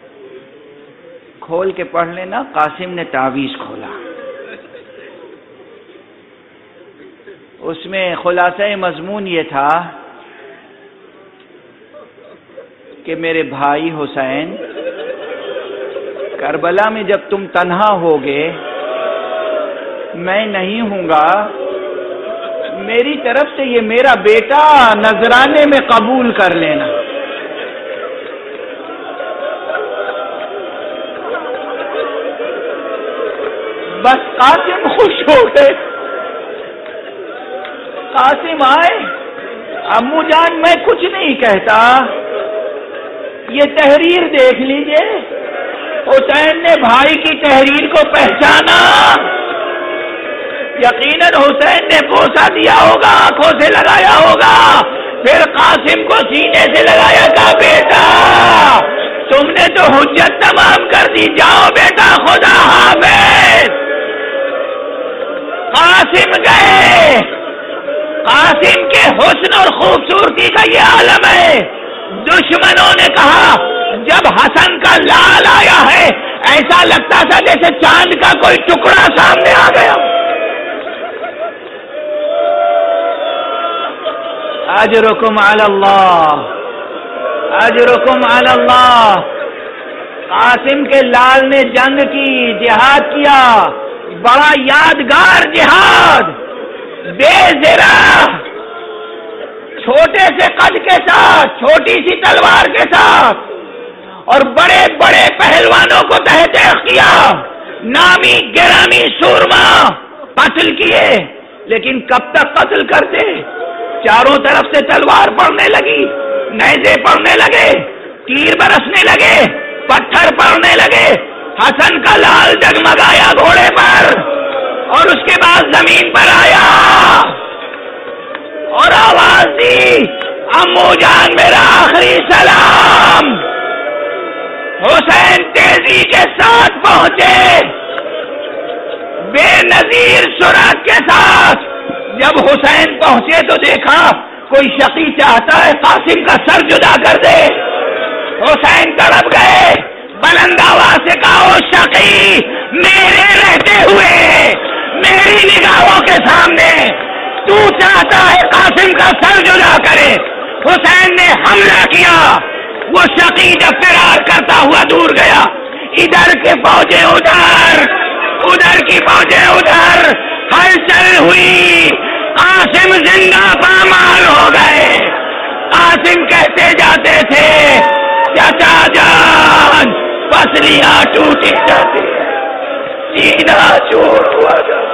Speaker 1: کھول کے پڑھ لینا۔ قاسم نے تعویذ کھولا، اس میں خلاصہ مضمون یہ تھا کہ میرے بھائی حسین، کربلا میں جب تم تنہا ہوگے میں نہیں ہوں گا، میری طرف سے یہ میرا بیٹا نذرانے میں قبول کر لینا۔ بس قاسم خوش ہو گئے۔ قاسم آئے، امو جان میں کچھ نہیں کہتا، یہ تحریر دیکھ لیجئے۔ حسین نے بھائی کی تحریر کو پہچانا، یقیناً حسین نے بوسہ دیا ہوگا، آنکھوں سے لگایا ہوگا، پھر قاسم کو سینے سے لگایا تھا، بیٹا تم نے تو حجت تمام کر دی، جاؤ بیٹا خدا حافظ۔ قاسم گئے۔ قاسم کے حسن اور خوبصورتی کا یہ عالم ہے، دشمنوں نے کہا جب حسن کا لال آیا ہے ایسا لگتا تھا جیسے چاند کا کوئی ٹکڑا سامنے آ گیا۔ اجرکم علی اللہ، اجرکم علی اللہ۔ قاسم کے لال نے جنگ کی، جہاد کیا، بڑا یادگار جہاد، بے زرہ، چھوٹے سے قد کے ساتھ، چھوٹی سی تلوار کے ساتھ، اور بڑے بڑے پہلوانوں کو تحت کیا، نامی گرامی سورما قتل کیے۔ لیکن کب تک قتل کرتے؟ چاروں طرف سے تلوار پڑنے لگی، نیزے پڑنے لگے، تیر برسنے لگے، پتھر پڑنے لگے، حسن کا لال جگمگایا گھوڑے پر، اور اس کے بعد زمین پر آیا اور آواز دی امو جان میرا آخری سلام۔ حسین تیزی کے ساتھ پہنچے، بے نظیر سرعت کے ساتھ۔ جب حسین پہنچے تو دیکھا کوئی شقی چاہتا ہے قاسم کا سر جدا کر دے۔ حسین تڑپ گئے، بلند آواز سے کہا او شقی میرے رہتے ہوئے میری نگاہوں کے سامنے تو چاہتا ہے قاسم کا سر جدا کرے۔ حسین نے حملہ کیا، وہ شقی جب فرار کرتا ہوا دور گیا، ادھر کی فوجیں ادھر، ادھر کی فوجیں ادھر، ہلچل ہوئی، قاسم زندہ پامال ہو گئے۔ قاسم کہتے جاتے تھے چچا جان پسلیاں ٹوٹی جاتی، سینہ چور ہوا جاتا۔